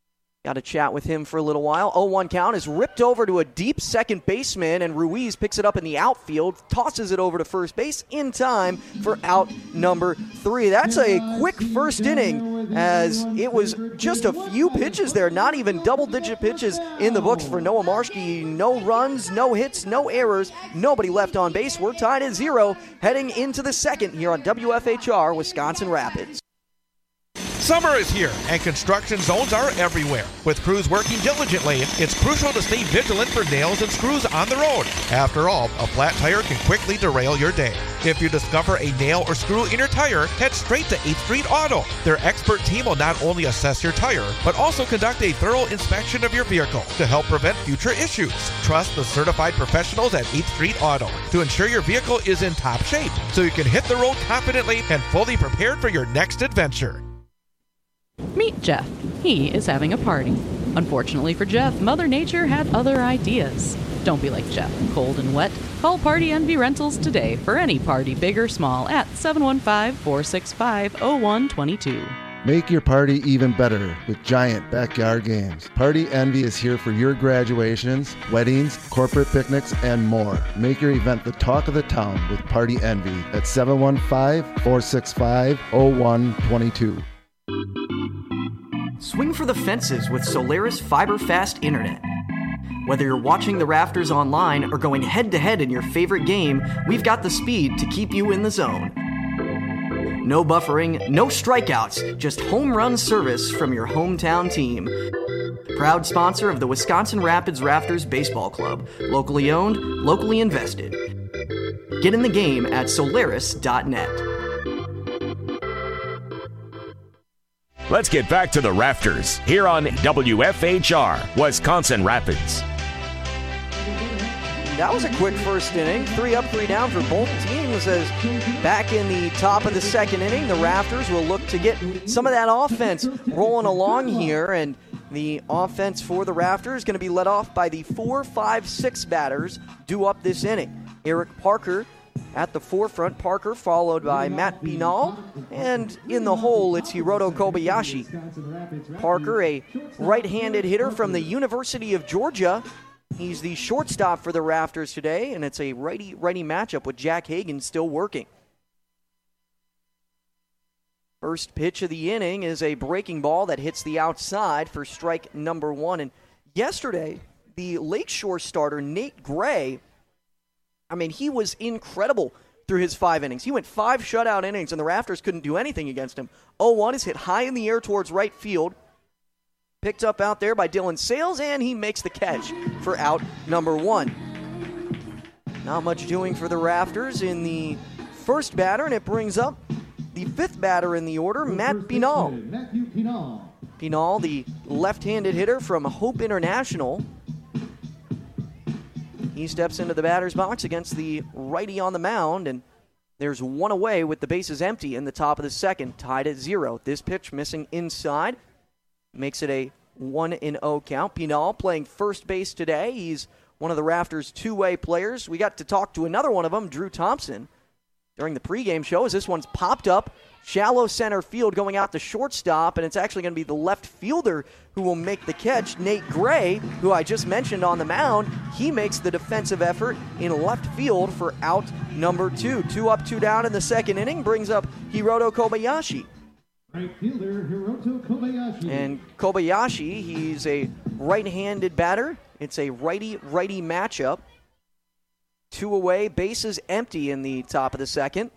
Got to chat with him for a little while. 0-1 count is ripped over to a deep second baseman, and Ruiz picks it up in the outfield, tosses it over to first base in time for out number 3. That's a quick first inning, as it was just a few pitches there, not even double-digit pitches in the books for Noah Marshke. No runs, no hits, no errors, nobody left on base. We're tied at 0 heading into the second here on WFHR Wisconsin Rapids. Summer is here, and construction zones are everywhere. With crews working diligently, it's crucial to stay vigilant for nails and screws on the road. After all, a flat tire can quickly derail your day. If you discover a nail or screw in your tire, head straight to 8th Street Auto. Their expert team will not only assess your tire, but also conduct a thorough inspection of your vehicle to help prevent future issues. Trust the certified professionals at 8th Street Auto to ensure your vehicle is in top shape, so you can hit the road confidently and fully prepared for your next adventure. Meet Jeff. He is having a party. Unfortunately for Jeff, Mother Nature had other ideas. Don't be like Jeff, cold and wet. Call Party Envy Rentals today for any party, big or small, at 715-465-0122. Make your party even better with giant backyard games. Party Envy is here for your graduations, weddings, corporate picnics, and more. Make your event the talk of the town with Party Envy at 715-465-0122. Swing for the fences with Solaris Fiber Fast Internet. Whether you're watching the Rafters online or going head-to-head in your favorite game, we've got the speed to keep you in the zone. No buffering, no strikeouts, just home run service from your hometown team. Proud sponsor of the Wisconsin Rapids Rafters Baseball Club. Locally owned, locally invested. Get in the game at Solaris.net. Let's get back to the Rafters here on WFHR, Wisconsin Rapids. That was a quick first inning. 3 up, 3 down for both teams, as back in the top of the second inning, the Rafters will look to get some of that offense rolling along here, and the offense for the Rafters is going to be led off by the 4, 5, 6 batters due up this inning. Eric Parker at the forefront, Parker followed by Matt Binal, and in the hole, it's Hiroto Kobayashi. Parker, a right-handed hitter from the University of Georgia. He's the shortstop for the Rafters today, and it's a righty-righty matchup with Jack Hagan still working. First pitch of the inning is a breaking ball that hits the outside for strike number 1. And yesterday, the Lakeshore starter, Nate Gray, he was incredible through his 5 innings. He went 5 shutout innings, and the Rafters couldn't do anything against him. 0-1 is hit high in the air towards right field. Picked up out there by Dylan Sales, and he makes the catch for out number 1. Not much doing for the Rafters in the first batter, and it brings up the 5th batter in the order, Matt Binal. Binal, the left-handed hitter from Hope International. He steps into the batter's box against the righty on the mound, and there's 1 away with the bases empty in the top of the second, tied at 0. This pitch missing inside makes it a 1-0 count. Binal playing first base today. He's one of the Rafters' two-way players. We got to talk to another one of them, Drew Thompson, during the pregame show, as this one's popped up. Shallow center field going out to shortstop, and it's actually going to be the left fielder who will make the catch. Nate Gray, who I just mentioned on the mound, he makes the defensive effort in left field for out number 2. 2 up, 2 down in the second inning brings up Hiroto Kobayashi. Right fielder, Hiroto Kobayashi. And Kobayashi, he's a right-handed batter. It's a righty-righty matchup. 2 away, bases empty in the top of the second.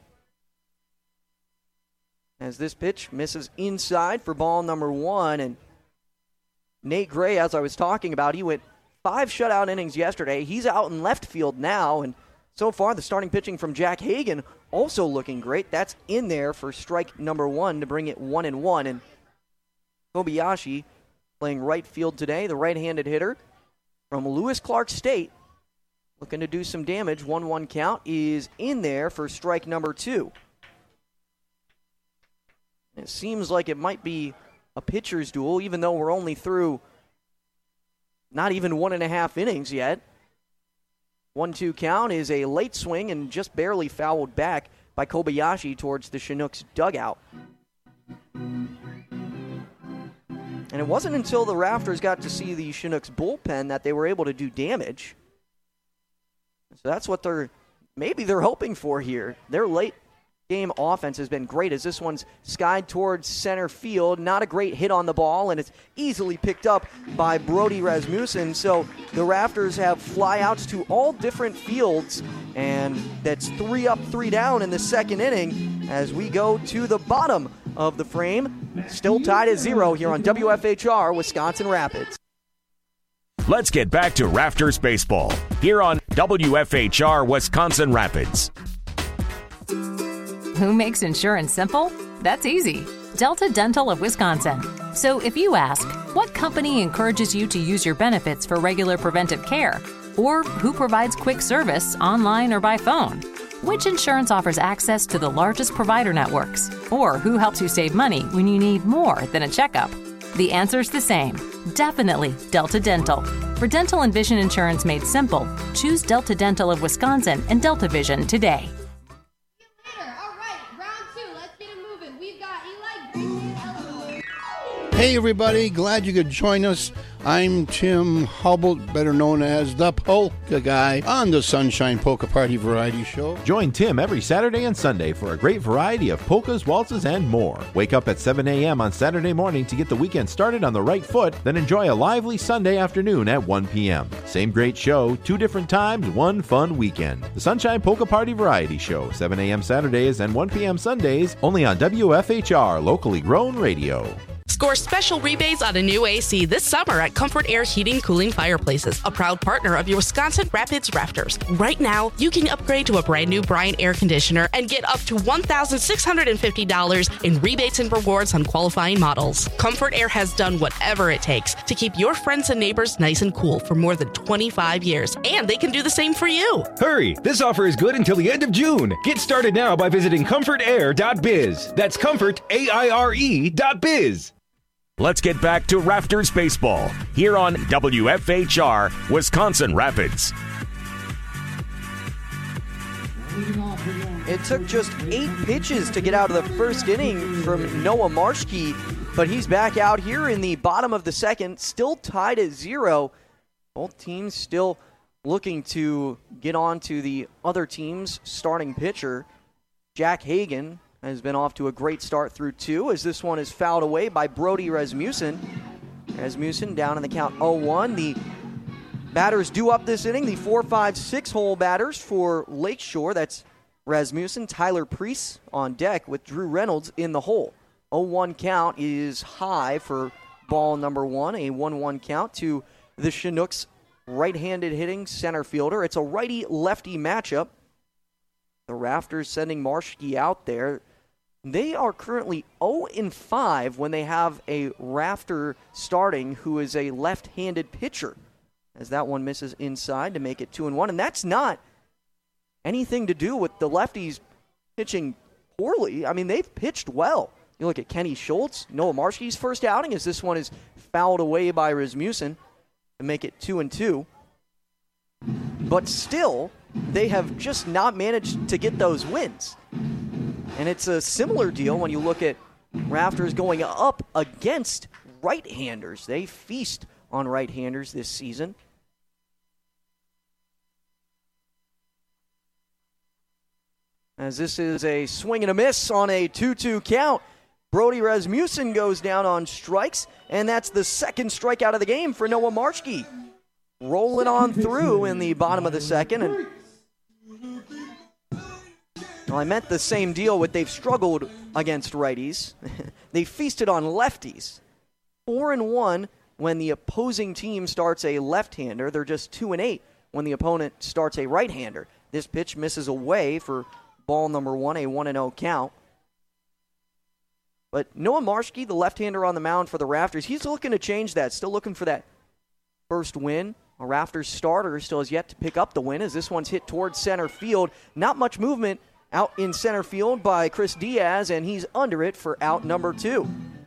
As this pitch misses inside for ball number 1. And Nate Gray, as I was talking about, he went 5 shutout innings yesterday. He's out in left field now, and so far the starting pitching from Jack Hagan also looking great. That's in there for strike number 1 to bring it 1-1. And Kobayashi playing right field today, the right-handed hitter from Lewis Clark State, looking to do some damage. 1-1 count is in there for strike number 2. It seems like it might be a pitcher's duel, even though we're only through not even 1.5 innings yet. 1-2 count is a late swing and just barely fouled back by Kobayashi towards the Chinooks dugout. And it wasn't until the Raptors got to see the Chinooks bullpen that they were able to do damage. So that's what they're hoping for here. Their late game offense has been great as this one's skied towards center field. Not a great hit on the ball, and it's easily picked up by Brody Rasmussen. So the Raptors have flyouts to all different fields, and that's 3 up, 3 down in the second inning as we go to the bottom of the frame. Still tied at 0 here on WFHR Wisconsin Rapids. Let's get back to Rafters baseball here on WFHR Wisconsin Rapids. Who makes insurance simple? That's easy. Delta Dental of Wisconsin. So if you ask, what company encourages you to use your benefits for regular preventive care? Or who provides quick service online or by phone? Which insurance offers access to the largest provider networks? Or who helps you save money when you need more than a checkup? The answer's the same. Definitely Delta Dental. For dental and vision insurance made simple, choose Delta Dental of Wisconsin and Delta Vision today. Hey everybody, glad you could join us. I'm Tim Hubble, better known as the Polka Guy, on the Sunshine Polka Party Variety Show. Join Tim every Saturday and Sunday for a great variety of polkas, waltzes, and more. Wake up at 7 a.m. on Saturday morning to get the weekend started on the right foot, then enjoy a lively Sunday afternoon at 1 p.m. Same great show, 2 different times, one fun weekend. The Sunshine Polka Party Variety Show, 7 a.m. Saturdays and 1 p.m. Sundays, only on WFHR, locally grown radio. Score special rebates on a new AC this summer at Comfort Air Heating Cooling Fireplaces, a proud partner of your Wisconsin Rapids Rafters. Right now, you can upgrade to a brand new Bryant air conditioner and get up to $1,650 in rebates and rewards on qualifying models. Comfort Air has done whatever it takes to keep your friends and neighbors nice and cool for more than 25 years, and they can do the same for you. Hurry! This offer is good until the end of June. Get started now by visiting comfortair.biz. That's comfortaire.biz. Let's get back to Rafters baseball here on WFHR Wisconsin Rapids. It took just 8 pitches to get out of the first inning from Noah Marschke, but he's back out here in the bottom of the second, still tied at 0. Both teams still looking to get on to the other team's starting pitcher. Jack Hagan has been off to a great start through 2 as this one is fouled away by Brody Rasmussen. Rasmussen down in the count 0-1. The batters due up this inning, the 4, 5, 6 hole batters for Lakeshore. That's Rasmussen, Tyler Priest on deck with Drew Reynolds in the hole. 0-1 count is high for ball number 1, a 1-1 count to the Chinooks right-handed hitting center fielder. It's a righty-lefty matchup. The Rafters sending Marschke out there. They are currently 0-5 when they have a Rafter starting who is a left-handed pitcher, as that one misses inside to make it 2-1. And that's not anything to do with the lefties pitching poorly. I mean, they've pitched well. You look at Kenny Schultz, Noah Marschke's first outing, as this one is fouled away by Rasmussen to make it 2-2. But still, they have just not managed to get those wins. And it's a similar deal when you look at Rafters going up against right-handers. They feast on right-handers this season. As this is a swing and a miss on a 2-2 count. Brody Rasmussen goes down on strikes, and that's the second strikeout of the game for Noah Marschke. Rolling on through in the bottom of the second. And well, I meant the same deal with they've struggled against righties. They feasted on lefties. 4-1 when the opposing team starts a left-hander. They're just 2-8 when the opponent starts a right-hander. This pitch misses away for ball number 1, a 1-0 count. But Noah Marschke, the left-hander on the mound for the Rafters, he's looking to change that. Still looking for that first win. A Rafters starter still has yet to pick up the win as this one's hit towards center field. Not much movement out in center field by Chris Diaz, and he's under it for out number 2.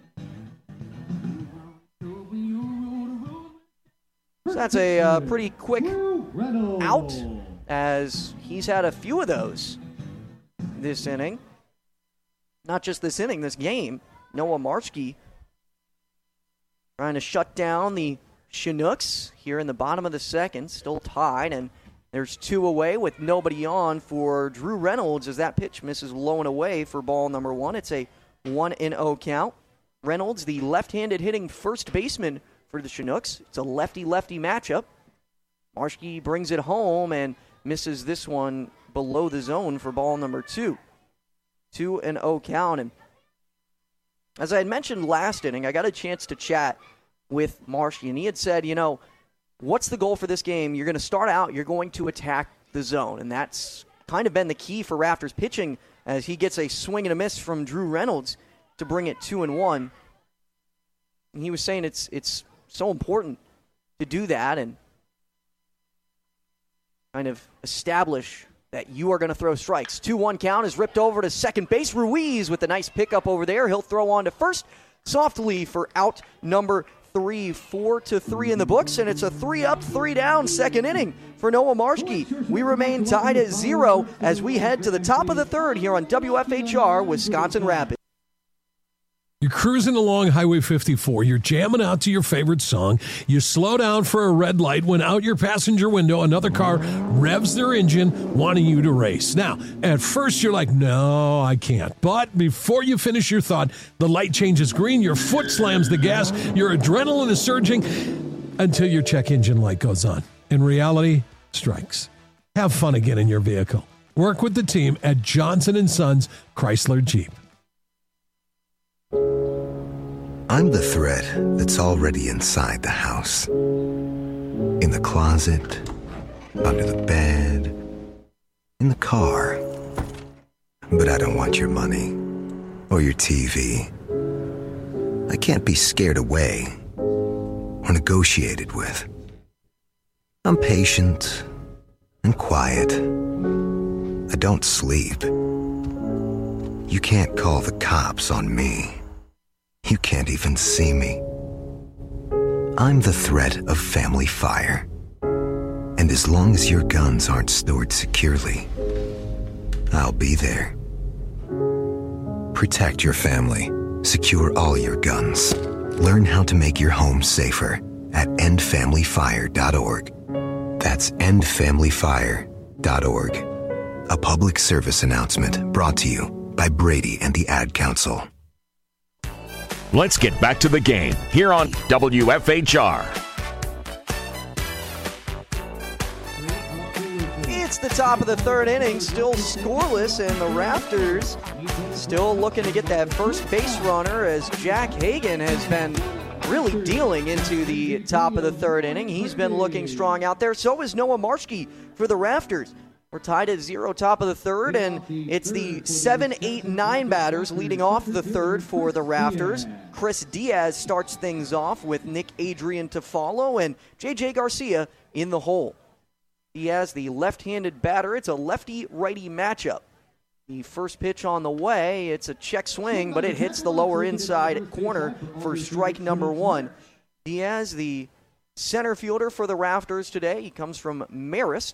So that's a pretty quick out, as he's had a few of those this inning. Not just this inning, this game. Noah Marschke trying to shut down the Chinooks here in the bottom of the second, still tied, and there's 2 away with nobody on for Drew Reynolds as that pitch misses low and away for ball number 1. It's a 1-0 count. Reynolds, the left-handed hitting first baseman for the Chinooks. It's a lefty-lefty matchup. Marschke brings it home and misses this one below the zone for ball number 2. 2-0 count. And as I had mentioned last inning, I got a chance to chat with Marschke, and he had said, what's the goal for this game? You're going to start out, you're going to attack the zone, and that's kind of been the key for Raptors pitching as he gets a swing and a miss from Drew Reynolds to bring it 2-1. And he was saying it's so important to do that and kind of establish that you are going to throw strikes. 2-1 count is ripped over to second base. Ruiz with a nice pickup over there. He'll throw on to first softly for out number 3. 4-3 in the books, and it's a 3-up, 3-down second inning for Noah Marschke. We remain tied at 0 as we head to the top of the third here on WFHR Wisconsin Rapids. You're cruising along Highway 54. You're jamming out to your favorite song. You slow down for a red light when out your passenger window, another car revs their engine, wanting you to race. Now, at first you're like, no, I can't. But before you finish your thought, the light changes green, your foot slams the gas, your adrenaline is surging until your check engine light goes on. And reality strikes. Have fun again in your vehicle. Work with the team at Johnson & Sons Chrysler Jeep. I'm the thread that's already inside the house. In the closet, under the bed, in the car. But I don't want your money or your TV. I can't be scared away or negotiated with. I'm patient and quiet. I don't sleep. You can't call the cops on me. You can't even see me. I'm the threat of family fire. And as long as your guns aren't stored securely, I'll be there. Protect your family. Secure all your guns. Learn how to make your home safer at endfamilyfire.org. That's endfamilyfire.org. A public service announcement brought to you by Brady and the Ad Council. Let's get back to the game here on WFHR. It's the top of the third inning, still scoreless, and the Raptors still looking to get that first base runner as Jack Hagan has been really dealing into the top of the third inning. He's been looking strong out there. So is Noah Marschke for the Raptors. We're tied at 0 top of the third, and it's the 7, 8, 9 batters leading off the third for the Raptors. Chris Diaz starts things off with Nick Adrian to follow, and J.J. Garcia in the hole. Diaz, the left-handed batter. It's a lefty-righty matchup. The first pitch on the way, it's a check swing, but it hits the lower inside corner for strike number 1. Diaz, the center fielder for the Raptors today. He comes from Marist.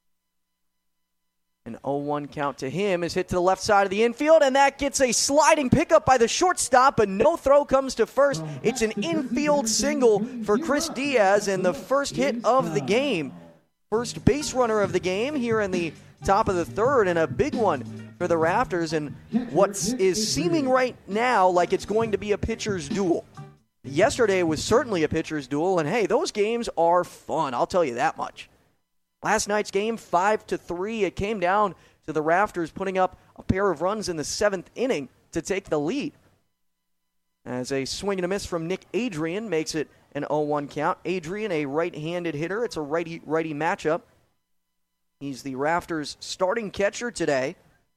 An 0-1 count to him is hit to the left side of the infield, and that gets a sliding pickup by the shortstop, but no throw comes to first. It's an infield single for Chris Diaz and the first hit of the game. First base runner of the game here in the top of the third, and a big one for the Raptors, and what is seeming right now like it's going to be a pitcher's duel. Yesterday was certainly a pitcher's duel, and hey, those games are fun, I'll tell you that much. Last night's game, 5-3. It came down to the Raptors putting up a pair of runs in the 7th inning to take the lead. As a swing and a miss from Nick Adrian makes it an 0-1 count. Adrian, a right-handed hitter. It's a righty-righty matchup. He's the Raptors' starting catcher today.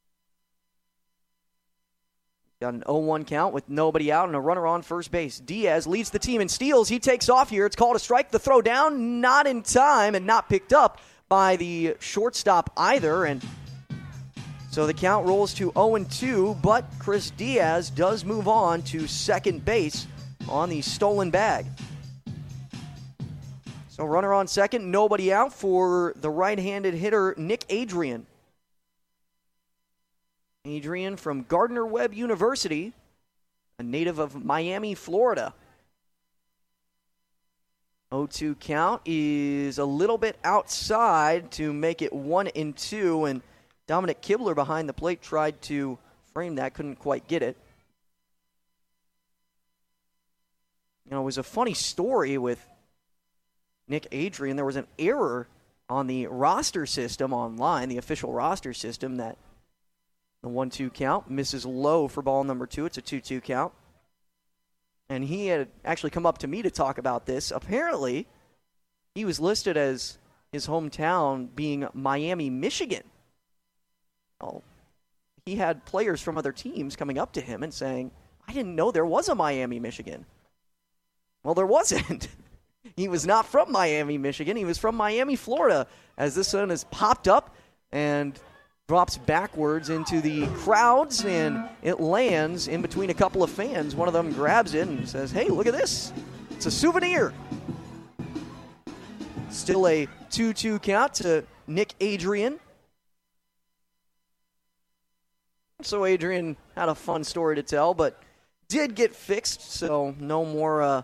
Got an 0-1 count with nobody out and a runner on first base. Diaz leads the team in steals. He takes off here. It's called a strike. The throw down, not in time and not picked up by the shortstop either. And so the count rolls to 0-2, but Chris Diaz does move on to second base on the stolen bag. So runner on second, nobody out for the right-handed hitter, Nick Adrian. Adrian from Gardner-Webb University, a native of Miami, Florida. 0-2 count is a little bit outside to make it 1-2, and Dominic Kibler behind the plate tried to frame that, couldn't quite get it. You know, it was a funny story with Nick Adrian. There was an error on the roster system online, the official roster system, that the 1-2 count misses low for ball number 2. It's a 2-2 count. And he had actually come up to me to talk about this. Apparently, he was listed as his hometown being Miami, Michigan. Well, he had players from other teams coming up to him and saying, I didn't know there was a Miami, Michigan. Well, there wasn't. He was not from Miami, Michigan. He was from Miami, Florida, as this one has popped up and drops backwards into the crowds, and it lands in between a couple of fans. One of them grabs it and says, hey, look at this. It's a souvenir. Still a 2-2 count to Nick Adrian. So Adrian had a fun story to tell, but did get fixed, so no more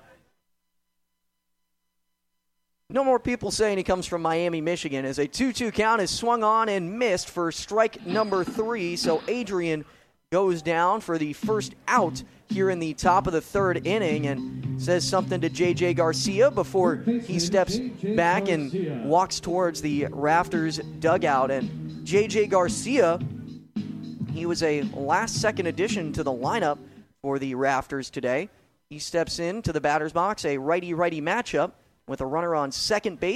people saying he comes from Miami, Michigan, as a 2-2 count is swung on and missed for strike number 3. So Adrian goes down for the first out here in the top of the third inning and says something to J.J. Garcia before he steps back and walks towards the Rafters dugout. And J.J. Garcia, he was a last-second addition to the lineup for the Rafters today. He steps into the batter's box, a righty-righty matchup, with a runner on second base.